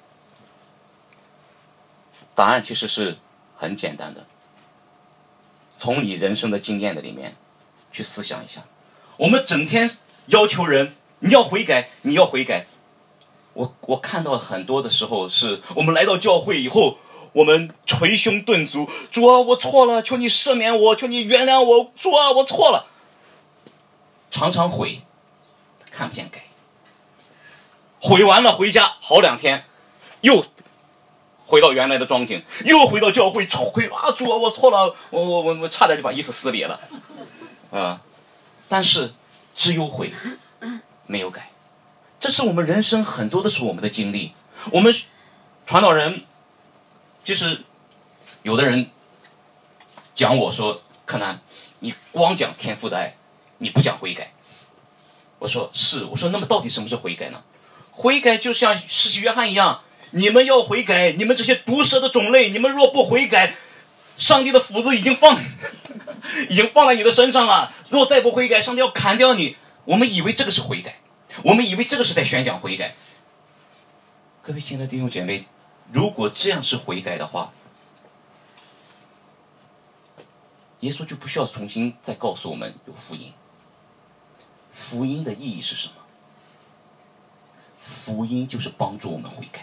答案其实是很简单的，从你人生的经验的里面去思想一下。我们整天要求人，你要悔改，你要悔改。我我看到很多的时候，是我们来到教会以后，我们捶胸顿足，主啊，我错了，求你赦免我，求你原谅我，主啊，我错了。常常悔，看不见改。悔完了回家好两天，又回到原来的光景，又回到教会忏悔啊，主啊，我错了，我我我我差点就把衣服撕裂了，啊、呃！但是只有悔，没有改。这是我们人生很多的时候我们的经历。我们传道人，就是有的人讲我说，柯南，你光讲天父的爱，你不讲悔改。我说是，我说那么到底什么是悔改呢？悔改就像施洗约翰一样，你们要悔改，你们这些毒蛇的种类，你们若不悔改，上帝的斧子已经放已经放在你的身上了，若再不悔改，上帝要砍掉你。我们以为这个是悔改，我们以为这个是在宣讲悔改。各位亲爱的弟兄姐妹，如果这样是悔改的话，耶稣就不需要重新再告诉我们有福音。福音的意义是什么？福音就是帮助我们悔改。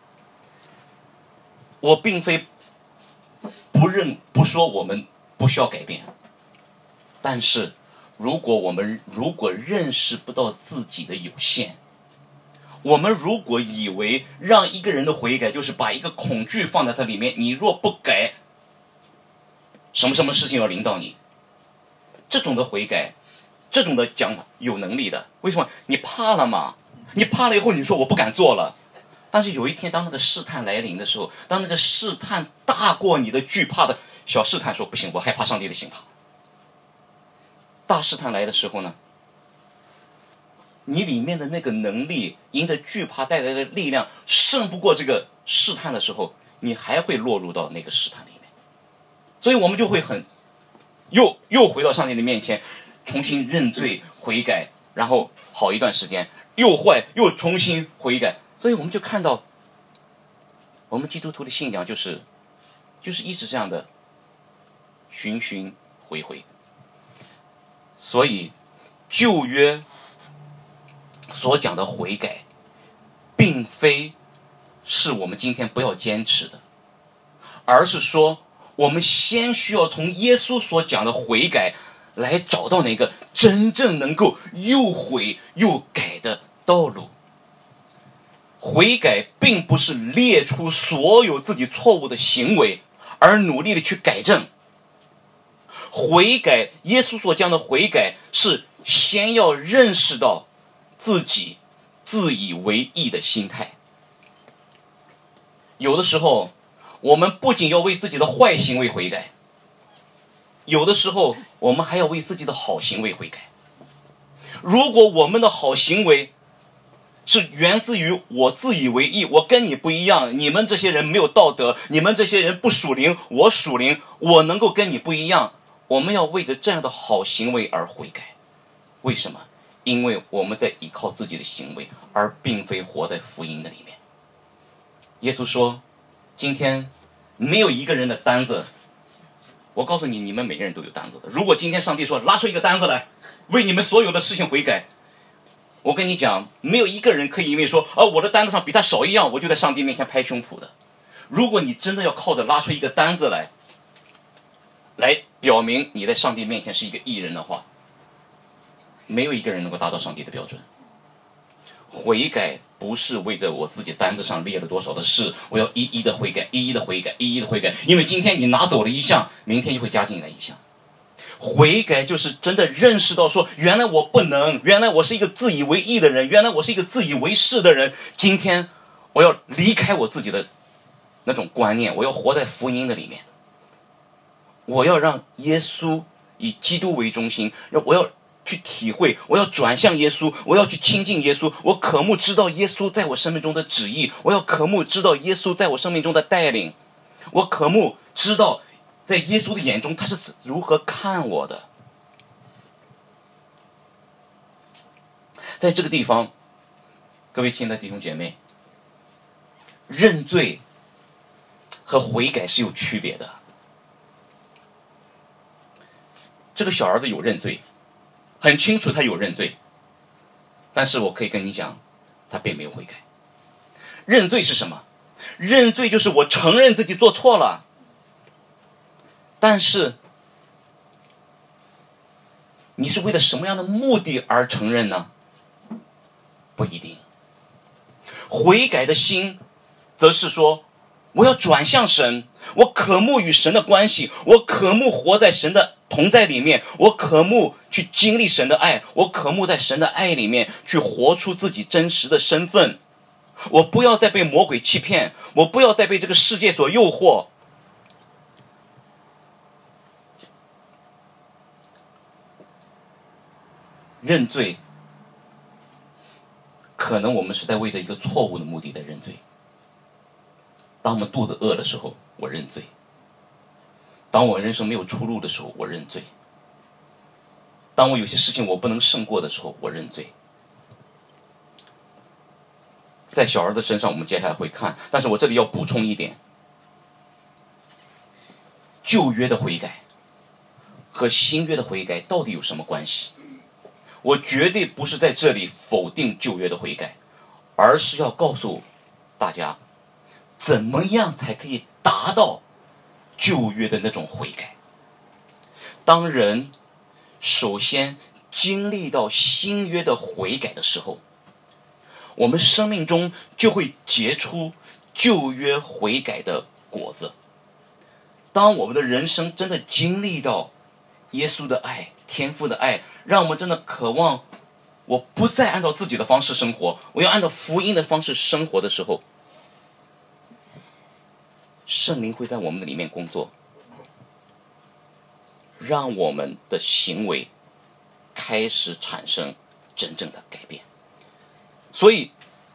我并非不认不说我们不需要改变，但是如果我们如果认识不到自己的有限，我们如果以为让一个人的悔改就是把一个恐惧放在它里面，你若不改，什么什么事情要临到你，这种的悔改，这种的讲法有能力的。为什么？你怕了嘛？你怕了以后，你说我不敢做了。但是有一天，当那个试探来临的时候，当那个试探大过你的惧怕的小试探说不行，我害怕上帝的刑罚。大试探来的时候呢，你里面的那个能力，因着惧怕带来的力量胜不过这个试探的时候，你还会落入到那个试探里面。所以我们就会很又又回到上帝的面前，重新认罪悔改，然后好一段时间又坏又重新悔改。所以我们就看到我们基督徒的信仰就是就是一直这样的循循回回。所以旧约所讲的悔改并非是我们今天不要坚持的，而是说我们先需要从耶稣所讲的悔改来找到那个真正能够又悔又改的道路。悔改并不是列出所有自己错误的行为而努力的去改正。悔改，耶稣所讲的悔改是先要认识到自己自以为义的心态。有的时候我们不仅要为自己的坏行为悔改，有的时候我们还要为自己的好行为悔改。如果我们的好行为是源自于我自以为义，我跟你不一样，你们这些人没有道德，你们这些人不属灵，我属灵，我能够跟你不一样，我们要为着这样的好行为而悔改。为什么？因为我们在依靠自己的行为，而并非活在福音的里面。耶稣说，今天没有一个人的单子，我告诉你，你们每个人都有单子的。如果今天上帝说拉出一个单子来，为你们所有的事情悔改，我跟你讲，没有一个人可以因为说啊，我的单子上比他少一样，我就在上帝面前拍胸脯的。如果你真的要靠着拉出一个单子来来表明你在上帝面前是一个义人的话，没有一个人能够达到上帝的标准。 悔改不是为着我自己单子上列了多少的事，我要一一的悔改，一一的悔改，一一的悔改，因为今天你拿走了一项，明天就会加进来一项。悔改就是真的认识到说，原来我不能，原来我是一个自以为义的人，原来我是一个自以为是的人，今天我要离开我自己的那种观念，我要活在福音的里面，我要让耶稣以基督为中心，我要去体会，我要转向耶稣，我要去亲近耶稣，我渴慕知道耶稣在我生命中的旨意，我要渴慕知道耶稣在我生命中的带领，我渴慕知道在耶稣的眼中他是如何看我的。在这个地方，各位亲爱的弟兄姐妹，认罪和悔改是有区别的。这个小儿子有认罪，很清楚他有认罪，但是我可以跟你讲，他并没有悔改。认罪是什么？认罪就是我承认自己做错了，但是你是为了什么样的目的而承认呢？不一定。悔改的心则是说，我要转向神，我渴慕与神的关系，我渴慕活在神的同在里面，我渴慕去经历神的爱，我渴慕在神的爱里面去活出自己真实的身份。我不要再被魔鬼欺骗，我不要再被这个世界所诱惑。认罪，可能我们是在为着一个错误的目的在认罪。当我们肚子饿的时候，我认罪；当我人生没有出路的时候，我认罪；当我有些事情我不能胜过的时候，我认罪。在小儿子身上我们接下来会看，但是我这里要补充一点，旧约的悔改和新约的悔改到底有什么关系？我绝对不是在这里否定旧约的悔改，而是要告诉大家怎么样才可以达到旧约的那种悔改。当人首先经历到新约的悔改的时候，我们生命中就会结出旧约悔改的果子。当我们的人生真的经历到耶稣的爱，天父的爱，让我们真的渴望我不再按照自己的方式生活，我要按照福音的方式生活的时候，圣灵会在我们的里面工作，让我们的行为开始产生真正的改变。所以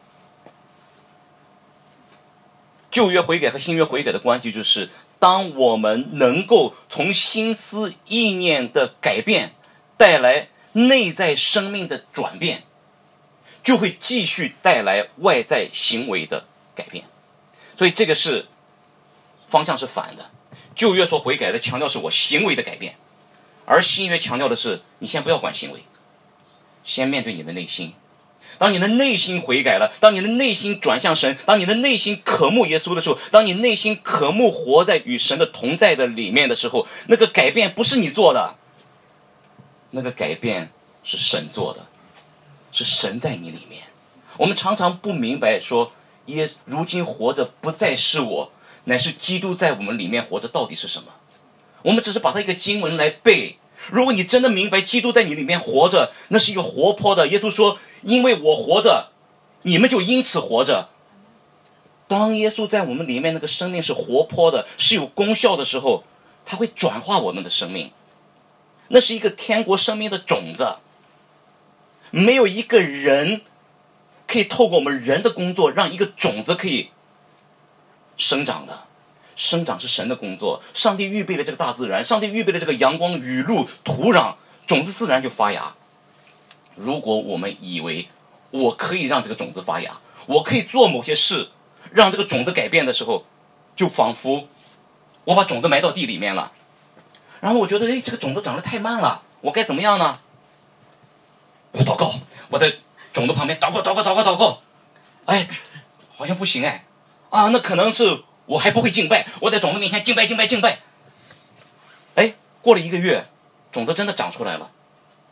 旧约悔改和新约悔改的关系就是，当我们能够从心思意念的改变带来内在生命的转变，就会继续带来外在行为的改变。所以这个是方向是反的。旧约所悔改的强调是我行为的改变，而新约强调的是你先不要管行为，先面对你的内心。当你的内心悔改了，当你的内心转向神，当你的内心渴慕耶稣的时候，当你内心渴慕活在与神的同在的里面的时候，那个改变不是你做的，那个改变是神做的，是神在你里面。我们常常不明白说，耶如今活着不再是我，乃是基督在我们里面活着，到底是什么？我们只是把它一个经文来背。如果你真的明白基督在你里面活着，那是一个活泼的。耶稣说，因为我活着，你们就因此活着。当耶稣在我们里面那个生命是活泼的，是有功效的时候，它会转化我们的生命，那是一个天国生命的种子。没有一个人可以透过我们人的工作让一个种子可以生长的。生长是神的工作，上帝预备了这个大自然，上帝预备了这个阳光、雨露、土壤，种子自然就发芽。如果我们以为我可以让这个种子发芽，我可以做某些事让这个种子改变的时候，就仿佛我把种子埋到地里面了，然后我觉得，哎，这个种子长得太慢了，我该怎么样呢？我祷告，我在种子旁边祷告祷告祷告祷告，哎，好像不行哎，啊，那可能是我还不会敬拜，我在种子面前敬拜敬拜敬拜。哎，过了一个月，种子真的长出来了，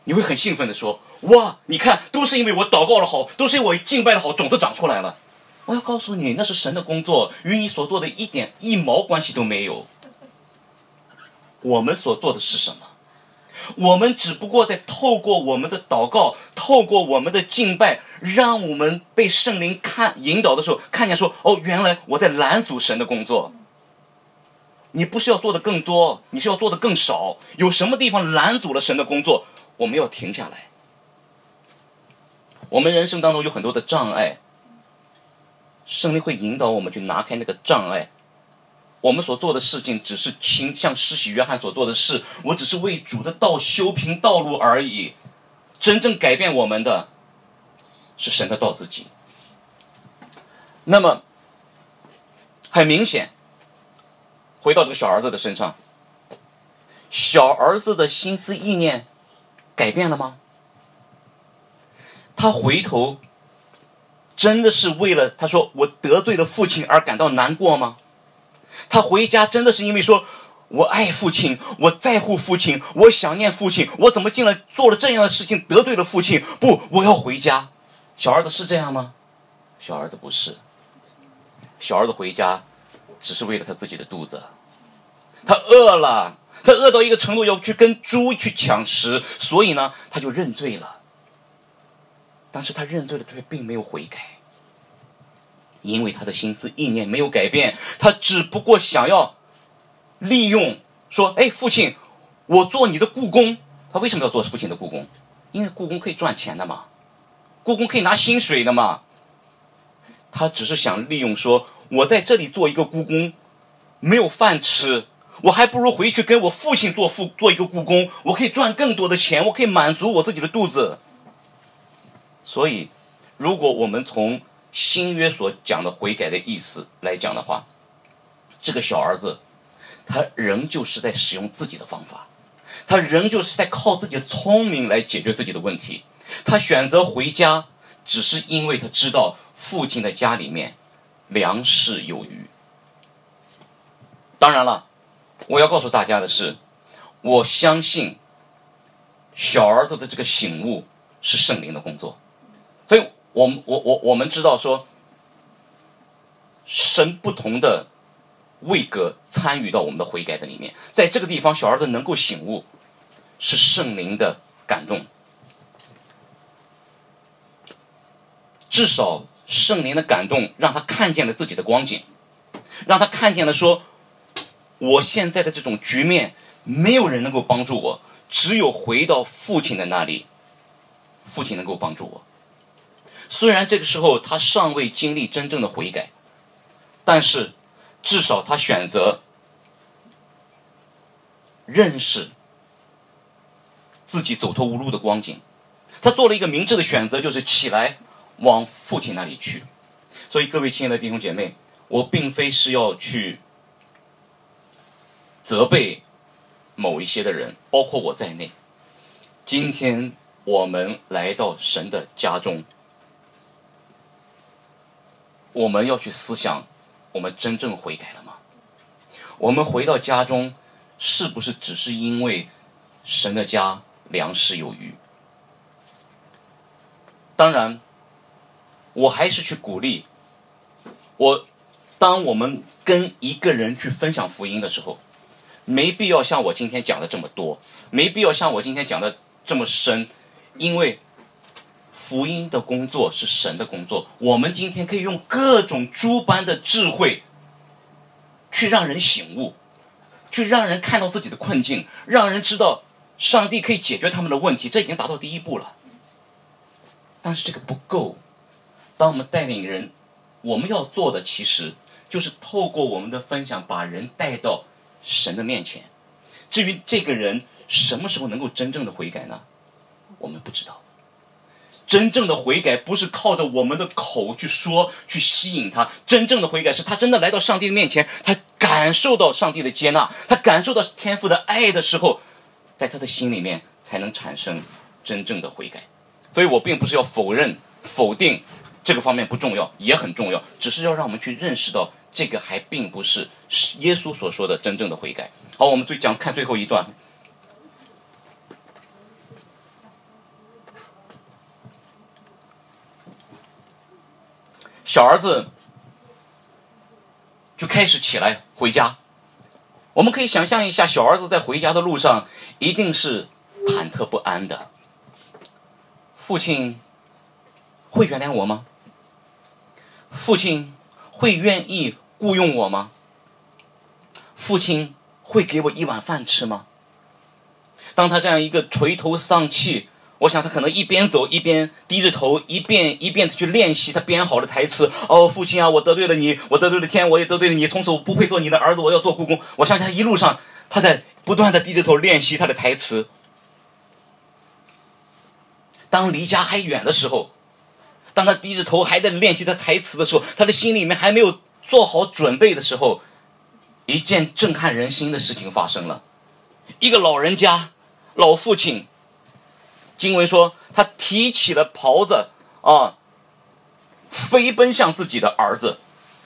你会很兴奋的说，哇，你看，都是因为我祷告的好，都是因为我敬拜的好，种子长出来了。我要告诉你，那是神的工作，与你所做的一点一毛关系都没有。我们所做的是什么？我们只不过在透过我们的祷告，透过我们的敬拜，让我们被圣灵看引导的时候，看见说，哦，原来我在拦阻神的工作。你不是要做的更多，你是要做的更少。有什么地方拦阻了神的工作，我们要停下来。我们人生当中有很多的障碍，圣灵会引导我们去拿开那个障碍。我们所做的事情只是倾像施洗约翰所做的事，我只是为主的道修平道路而已。真正改变我们的是神的道自己。那么很明显，回到这个小儿子的身上，小儿子的心思意念改变了吗？他回头真的是为了他说我得罪了父亲而感到难过吗？他回家真的是因为说我爱父亲，我在乎父亲，我想念父亲，我怎么竟然做了这样的事情得罪了父亲？不，我要回家。小儿子是这样吗？小儿子不是。小儿子回家只是为了他自己的肚子，他饿了，他饿到一个程度要去跟猪去抢食，所以呢他就认罪了。但是他认罪了，却并没有悔改，因为他的心思意念没有改变，他只不过想要利用说，哎，父亲，我做你的雇工。他为什么要做父亲的雇工？因为雇工可以赚钱的嘛，雇工可以拿薪水的嘛。他只是想利用说，我在这里做一个雇工没有饭吃，我还不如回去跟我父亲做父做一个雇工，我可以赚更多的钱，我可以满足我自己的肚子。所以如果我们从新约所讲的悔改的意思来讲的话，这个小儿子他仍旧是在使用自己的方法，他仍旧是在靠自己的聪明来解决自己的问题。他选择回家只是因为他知道父亲的家里面粮食有余。当然了，我要告诉大家的是，我相信小儿子的这个醒悟是圣灵的工作。所以我们我我我们知道说，神不同的位格参与到我们的悔改的里面，在这个地方小儿子能够醒悟，是圣灵的感动。至少圣灵的感动让他看见了自己的光景，让他看见了说，我现在的这种局面没有人能够帮助我，只有回到父亲的那里，父亲能够帮助我。虽然这个时候他尚未经历真正的悔改，但是至少他选择认识自己走投无路的光景，他做了一个明智的选择，就是起来往父亲那里去。所以各位亲爱的弟兄姐妹，我并非是要去责备某一些的人，包括我在内。今天我们来到神的家中，我们要去思想，我们真正悔改了吗？我们回到家中，是不是只是因为神的家粮食有余？当然我还是去鼓励我，当我们跟一个人去分享福音的时候，没必要像我今天讲的这么多，没必要像我今天讲的这么深，因为福音的工作是神的工作，我们今天可以用各种诸般的智慧去让人醒悟，去让人看到自己的困境，让人知道上帝可以解决他们的问题，这已经达到第一步了。但是这个不够，当我们带领人，我们要做的其实就是透过我们的分享把人带到神的面前。至于这个人什么时候能够真正的悔改呢？我们不知道。真正的悔改不是靠着我们的口去说去吸引他，真正的悔改是他真的来到上帝的面前，他感受到上帝的接纳，他感受到天父的爱的时候，在他的心里面才能产生真正的悔改。所以我并不是要否认否定这个方面不重要，也很重要，只是要让我们去认识到这个还并不是耶稣所说的真正的悔改。好，我们最讲看最后一段。 小儿子就开始起来回家。我们可以想象一下，小儿子在回家的路上一定是忐忑不安的。父亲会原谅我吗？父亲会愿意雇佣我吗？父亲会给我一碗饭吃吗？当他这样一个垂头丧气，我想他可能一边走一边低着头，一遍一遍的去练习他编好的台词。哦，父亲啊，我得罪了你，我得罪了天，我也得罪了你，从此我不配做你的儿子，我要做故宫。我相信他一路上他在不断的低着头练习他的台词。当离家还远的时候，当他低着头还在练习他台词的时候，他的心里面还没有做好准备的时候，一件震撼人心的事情发生了。一个老人家，老父亲，经文说他提起了袍子啊，飞奔向自己的儿子。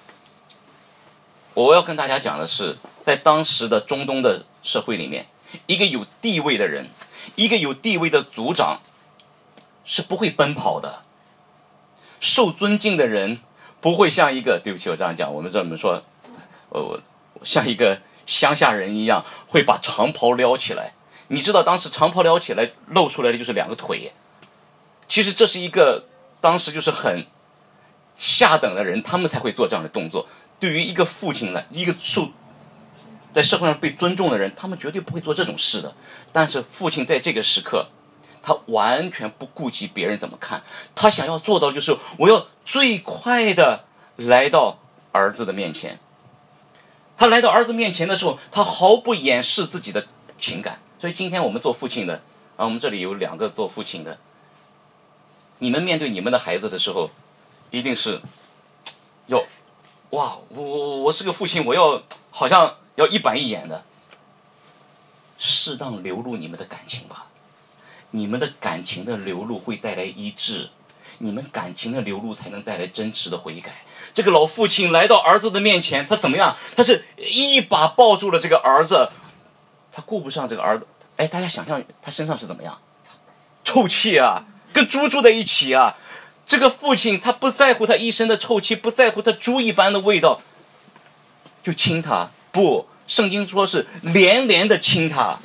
我要跟大家讲的是，在当时的中东的社会里面，一个有地位的人，一个有地位的族长是不会奔跑的。受尊敬的人不会像一个，对不起我这样讲，我们这么说，我我像一个乡下人一样会把长袍撩起来。你知道当时长袍撩起来露出来的就是两个腿，其实这是一个当时就是很下等的人他们才会做这样的动作。对于一个父亲来，一个受在社会上被尊重的人，他们绝对不会做这种事的。但是父亲在这个时刻，他完全不顾及别人怎么看，他想要做到就是我要最快的来到儿子的面前。他来到儿子面前的时候，他毫不掩饰自己的情感。所以今天我们做父亲的啊，我们这里有两个做父亲的，你们面对你们的孩子的时候，一定是要哇，我我我是个父亲，我要好像要一板一眼的，适当流露你们的感情吧。你们的感情的流露会带来医治，你们感情的流露才能带来真实的悔改。这个老父亲来到儿子的面前，他怎么样？他是一把抱住了这个儿子，他顾不上这个儿子。哎，大家想象他身上是怎么样？臭气啊，跟猪住在一起啊。这个父亲他不在乎他一身的臭气，不在乎他猪一般的味道，就亲他。不，圣经说是连连的亲他。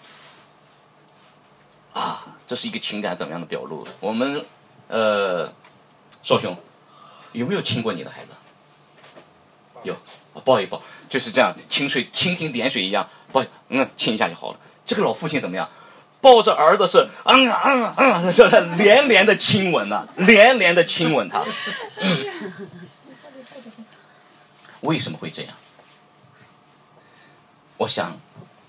啊，这是一个情感怎么样的表露？我们呃，少兄，有没有亲过你的孩子？有，抱一抱，就是这样，清水蜻蜓点水一样，抱，嗯，亲一下就好了。这个老父亲怎么样？抱着儿子是嗯嗯嗯，是连连的亲吻呐、啊，连连的亲吻他。嗯、为什么会这样？我想，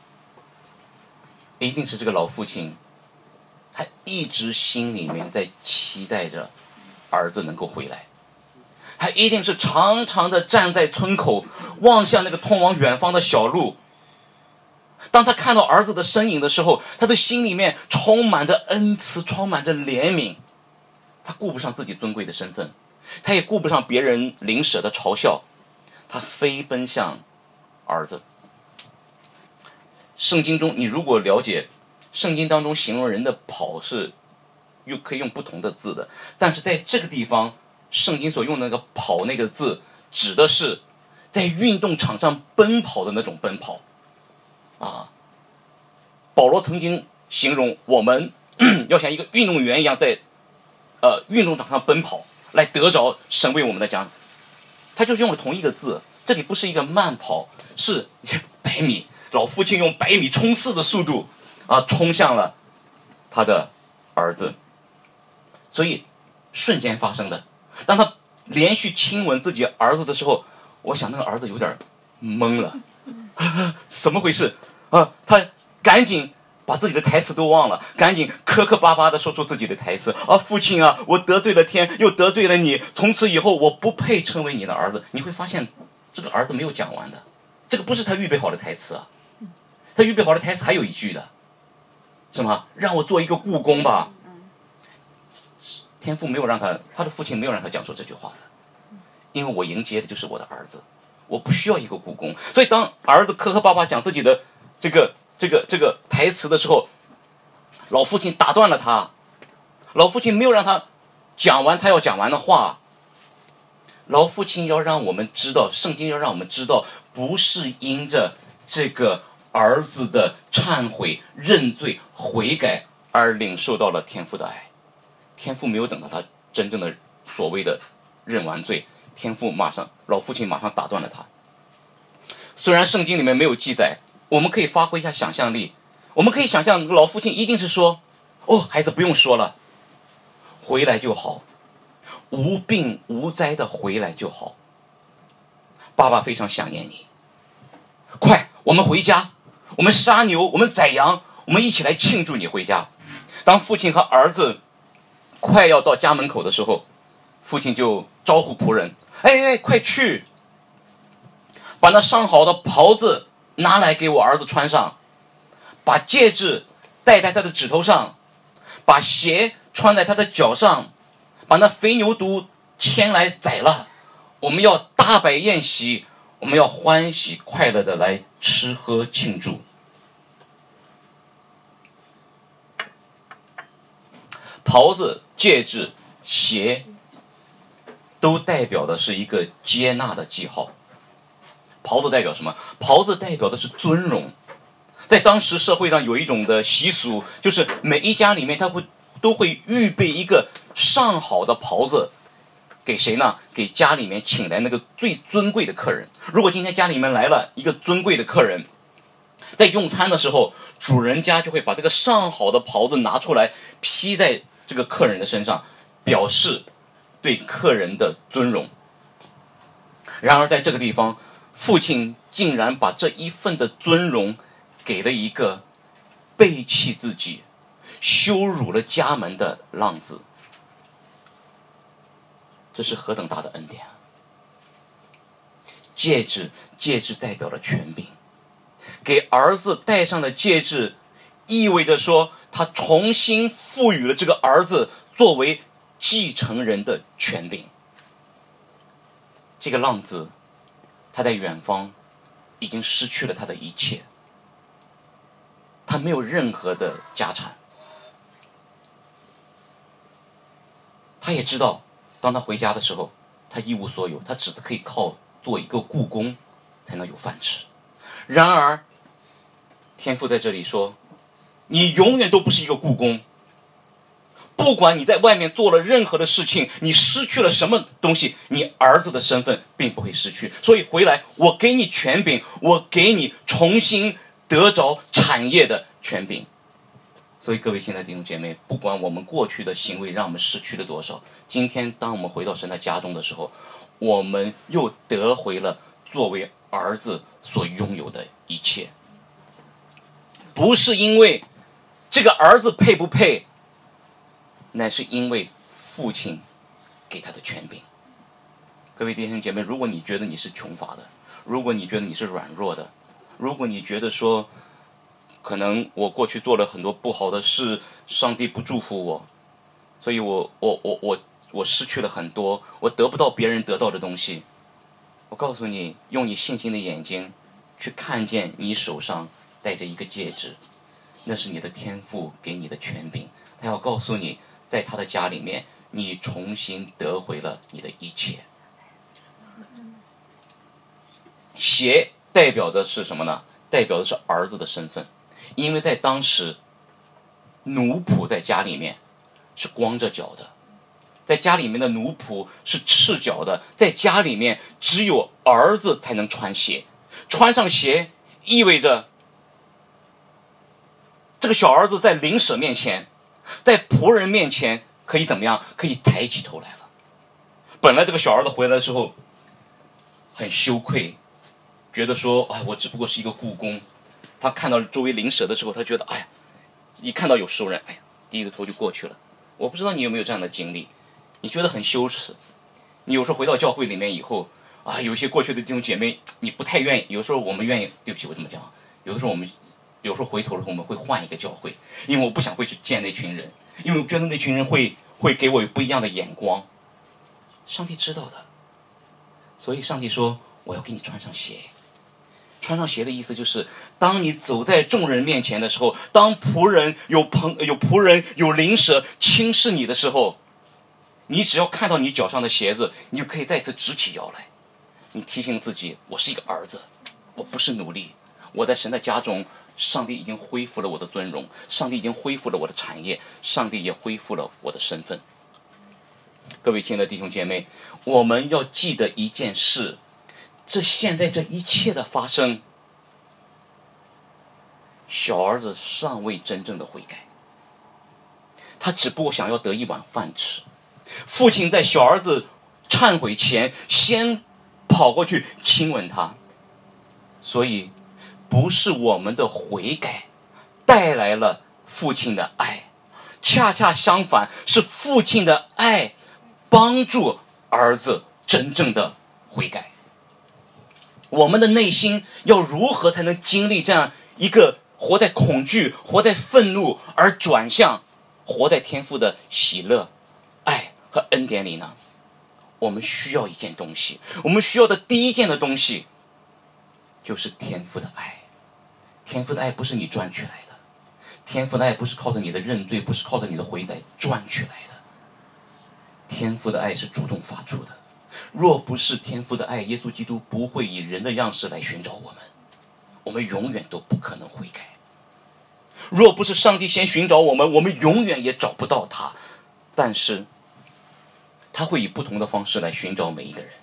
一定是这个老父亲，他一直心里面在期待着儿子能够回来。他一定是常常的站在村口，望向那个通往远方的小路。当他看到儿子的身影的时候，他的心里面充满着恩慈，充满着怜悯。他顾不上自己尊贵的身份，他也顾不上别人邻舍的嘲笑，他飞奔向儿子。圣经中，你如果了解圣经当中形容人的跑是又可以用不同的字的，但是在这个地方圣经所用的那个跑那个字指的是在运动场上奔跑的那种奔跑啊。保罗曾经形容我们要像一个运动员一样在呃运动场上奔跑，来得着神为我们的奖。他就是用了同一个字，这里不是一个慢跑，是百米。老父亲用百米冲刺的速度啊，冲向了他的儿子。所以瞬间发生的。当他连续亲吻自己儿子的时候，我想那个儿子有点懵了，怎么回事啊？他赶紧把自己的台词都忘了，赶紧磕磕巴巴的说出自己的台词啊！父亲啊，我得罪了天，又得罪了你，从此以后我不配称为你的儿子。你会发现，这个儿子没有讲完的，这个不是他预备好的台词啊。他预备好的台词还有一句的，什么？让我做一个故宫吧。天父没有让他，他的父亲没有让他讲出这句话的，因为我迎接的就是我的儿子，我不需要一个故宫。所以当儿子磕磕巴巴讲自己的这个这个这个台词的时候，老父亲打断了他，老父亲没有让他讲完他要讲完的话。 老父亲要让我们知道，圣经要让我们知道，不是因着这个儿子的忏悔、认罪、悔改而领受到了天父的爱。天父没有等到他真正的所谓的认完罪，天父马上，老父亲马上打断了他。虽然圣经里面没有记载，我们可以发挥一下想象力，我们可以想象老父亲一定是说，哦，孩子不用说了，回来就好，无病无灾的回来就好，爸爸非常想念你，快，我们回家，我们杀牛，我们宰羊，我们一起来庆祝你回家。当父亲和儿子快要到家门口的时候，父亲就招呼仆人，哎哎，快去把那上好的袍子拿来给我儿子穿上，把戒指戴在他的指头上，把鞋穿在他的脚上，把那肥牛犊牵来宰了，我们要大摆宴席，我们要欢喜快乐的来吃喝庆祝。袍子、戒指、鞋都代表的是一个接纳的记号。袍子代表什么？袍子代表的是尊荣。在当时社会上有一种的习俗，就是每一家里面他会都会预备一个上好的袍子给谁呢？给家里面请来那个最尊贵的客人。如果今天家里面来了一个尊贵的客人，在用餐的时候，主人家就会把这个上好的袍子拿出来披在这个客人的身上，表示对客人的尊荣。然而在这个地方，父亲竟然把这一份的尊荣给了一个背弃自己、羞辱了家门的浪子。这是何等大的恩典啊！戒指，戒指代表了权柄，给儿子戴上的戒指，意味着说他重新赋予了这个儿子作为继承人的权柄。这个浪子，他在远方已经失去了他的一切，他没有任何的家产，他也知道当他回家的时候他一无所有，他只可以靠做一个雇工才能有饭吃。然而天父在这里说，你永远都不是一个雇工，不管你在外面做了任何的事情，你失去了什么东西，你儿子的身份并不会失去。所以回来，我给你权柄，我给你重新得着产业的权柄。所以各位亲爱的弟兄姐妹，不管我们过去的行为让我们失去了多少，今天当我们回到神的家中的时候，我们又得回了作为儿子所拥有的一切。不是因为这个儿子配不配，乃是因为父亲给他的权柄。各位弟兄姐妹，如果你觉得你是穷乏的，如果你觉得你是软弱的，如果你觉得说可能我过去做了很多不好的事，上帝不祝福我，所以我我我我我失去了很多，我得不到别人得到的东西。我告诉你，用你信心的眼睛去看见你手上戴着一个戒指，那是你的天父给你的权柄。他要告诉你，在他的家里面，你重新得回了你的一切。鞋代表的是什么呢？代表的是儿子的身份。因为在当时，奴仆在家里面是光着脚的，在家里面的奴仆是赤脚的，在家里面只有儿子才能穿鞋。穿上鞋意味着这个小儿子在邻舍面前，在仆人面前可以怎么样？可以抬起头来了。本来这个小儿子回来的时候很羞愧，觉得说，哎，我只不过是一个雇工。他看到周围邻舍的时候，他觉得，哎呀，一看到有熟人，哎呀，低着头就过去了。我不知道你有没有这样的经历，你觉得很羞耻。你有时候回到教会里面以后啊，有一些过去的弟兄姐妹，你不太愿意。有时候我们愿意，对不起，我这么讲，有的时候我们有时候回头的时候我们会换一个教会，因为我不想会去见那群人，因为我觉得那群人会会给我有不一样的眼光。上帝知道的，所以上帝说，我要给你穿上鞋。穿上鞋的意思就是，当你走在众人面前的时候，当仆人有朋有仆人有邻舍轻视你的时候， 你只要看到你脚上的鞋子，你就可以再次直起腰来。你提醒自己，我是一个儿子，我不是奴隶，我在神的家中，上帝已经恢复了我的尊荣，上帝已经恢复了我的产业，上帝也恢复了我的身份。各位亲爱的弟兄姐妹，我们要记得一件事，这现在这一切的发生，小儿子尚未真正的悔改，他只不过想要得一碗饭吃。父亲在小儿子忏悔前先跑过去亲吻他，所以不是我们的悔改带来了父亲的爱，恰恰相反，是父亲的爱帮助儿子真正的悔改。我们的内心要如何才能经历这样一个活在恐惧、活在愤怒，而转向活在天父的喜乐、爱和恩典里呢？我们需要一件东西，我们需要的第一件的东西就是天父的爱。天父的爱不是你赚取来的，天父的爱不是靠着你的认罪，不是靠着你的悔改赚取来的，天父的爱是主动发出的。若不是天父的爱，耶稣基督不会以人的样式来寻找我们，我们永远都不可能悔改。若不是上帝先寻找我们，我们永远也找不到他。但是他会以不同的方式来寻找每一个人。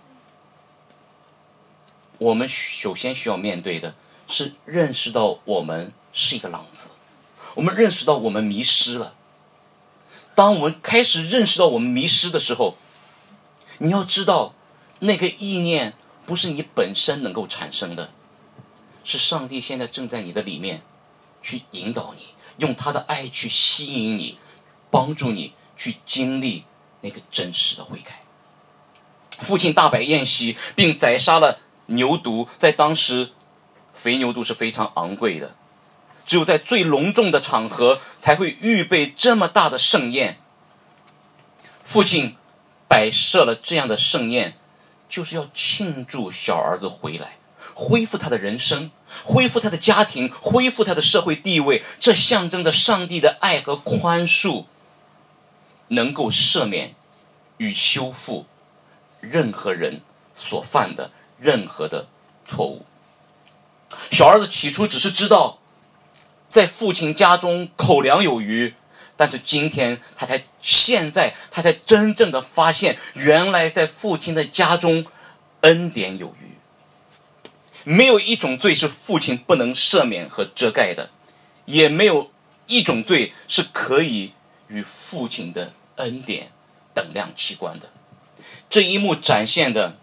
我们首先需要面对的是认识到我们是一个浪子，我们认识到我们迷失了。当我们开始认识到我们迷失的时候，你要知道，那个意念不是你本身能够产生的，是上帝现在正在你的里面去引导你，用他的爱去吸引你，帮助你去经历那个真实的悔改。父亲大摆宴席，并宰杀了牛犊，在当时肥牛犊是非常昂贵的，只有在最隆重的场合才会预备这么大的盛宴。父亲摆设了这样的盛宴，就是要庆祝小儿子回来，恢复他的人生，恢复他的家庭，恢复他的社会地位。这象征着上帝的爱和宽恕，能够赦免与修复任何人所犯的任何的错误。小儿子起初只是知道在父亲家中口粮有余，但是今天他才现在他才真正的发现，原来在父亲的家中恩典有余。没有一种罪是父亲不能赦免和遮盖的，也没有一种罪是可以与父亲的恩典等量齐观的。这一幕展现的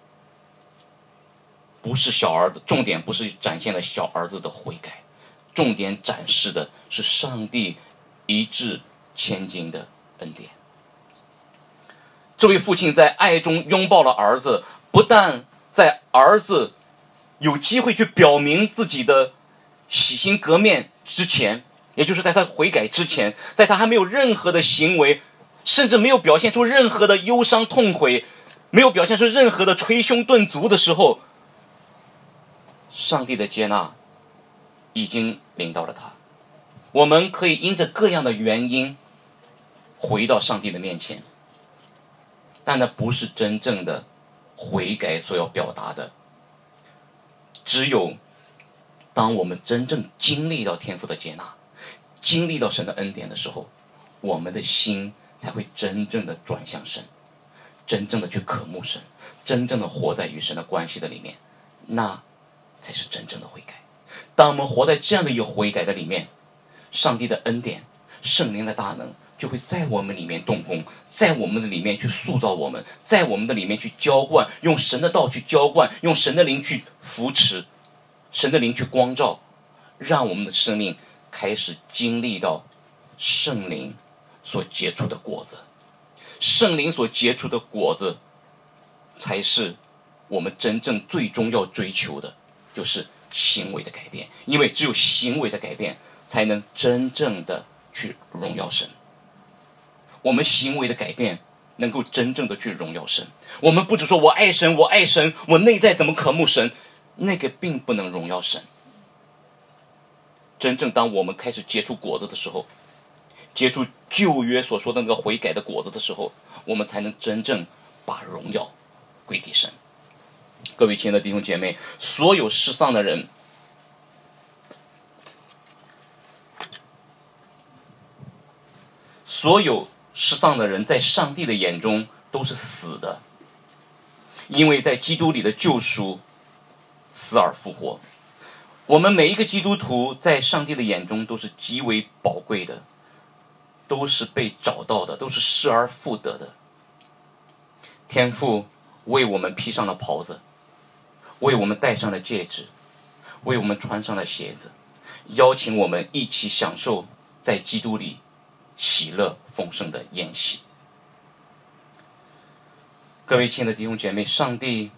不是小儿子，重点不是展现了小儿子的悔改，重点展示的是上帝一掷千金的恩典。这位父亲在爱中拥抱了儿子，不但在儿子有机会去表明自己的洗心革面之前，也就是在他悔改之前，在他还没有任何的行为，甚至没有表现出任何的忧伤痛悔，没有表现出任何的捶胸顿足的时候，上帝的接纳已经临到了他。我们可以因着各样的原因回到上帝的面前，但那不是真正的悔改所要表达的。只有当我们真正经历到天父的接纳，经历到神的恩典的时候，我们的心才会真正的转向神，真正的去渴慕神，真正的活在与神的关系的里面，那才是真正的悔改。当我们活在这样的一个悔改的里面，上帝的恩典、圣灵的大能就会在我们里面动工，在我们的里面去塑造我们，在我们的里面去浇灌，用神的道去浇灌，用神的灵去扶持，神的灵去光照，让我们的生命开始经历到圣灵所结出的果子。圣灵所结出的果子才是我们真正最终要追求的，就是行为的改变。因为只有行为的改变才能真正的去荣耀神。我们行为的改变能够真正的去荣耀神。我们不只说我爱神，我爱神，我内在怎么渴慕神，那个并不能荣耀神。真正当我们开始结出果子的时候， 结出旧约所说的那个悔改的果子的时候，我们才能真正把荣耀归给神。各位亲爱的弟兄姐妹，所有世上的人，所有世上的人在上帝的眼中都是死的，因为在基督里的救赎，死而复活。我们每一个基督徒在上帝的眼中都是极为宝贵的，都是被找到的，都是失而复得的。天父为我们披上了袍子，为我们戴上了戒指，为我们穿上了鞋子，邀请我们一起享受在基督里喜乐丰盛的宴席。各位亲爱的弟兄姐妹，上帝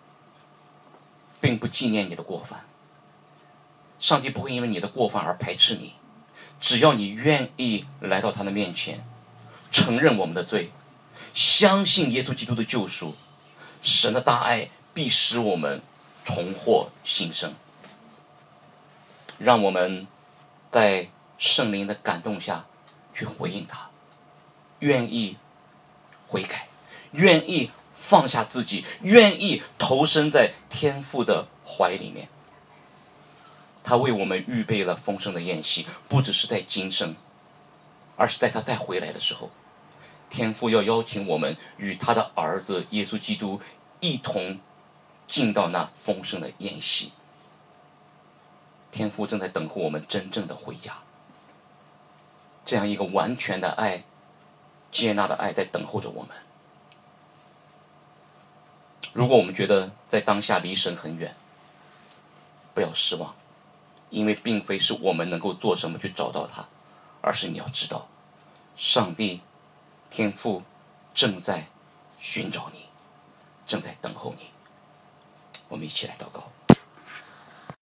并不纪念你的过犯，上帝不会因为你的过犯而排斥你，只要你愿意来到他的面前，承认我们的罪，相信耶稣基督的救赎，神的大爱必使我们重获新生。让我们在圣灵的感动下去回应他，愿意悔改，愿意放下自己，愿意投身在天父的怀里面。他为我们预备了丰盛的宴席，不只是在今生，而是在他再回来的时候，天父要邀请我们与他的儿子耶稣基督一同进到那丰盛的宴席。天父正在等候我们真正的回家，这样一个完全的爱，接纳的爱在等候着我们。如果我们觉得在当下离神很远，不要失望，因为并非是我们能够做什么去找到他，而是你要知道，上帝天父正在寻找你，正在等候你。我们一起来祷告。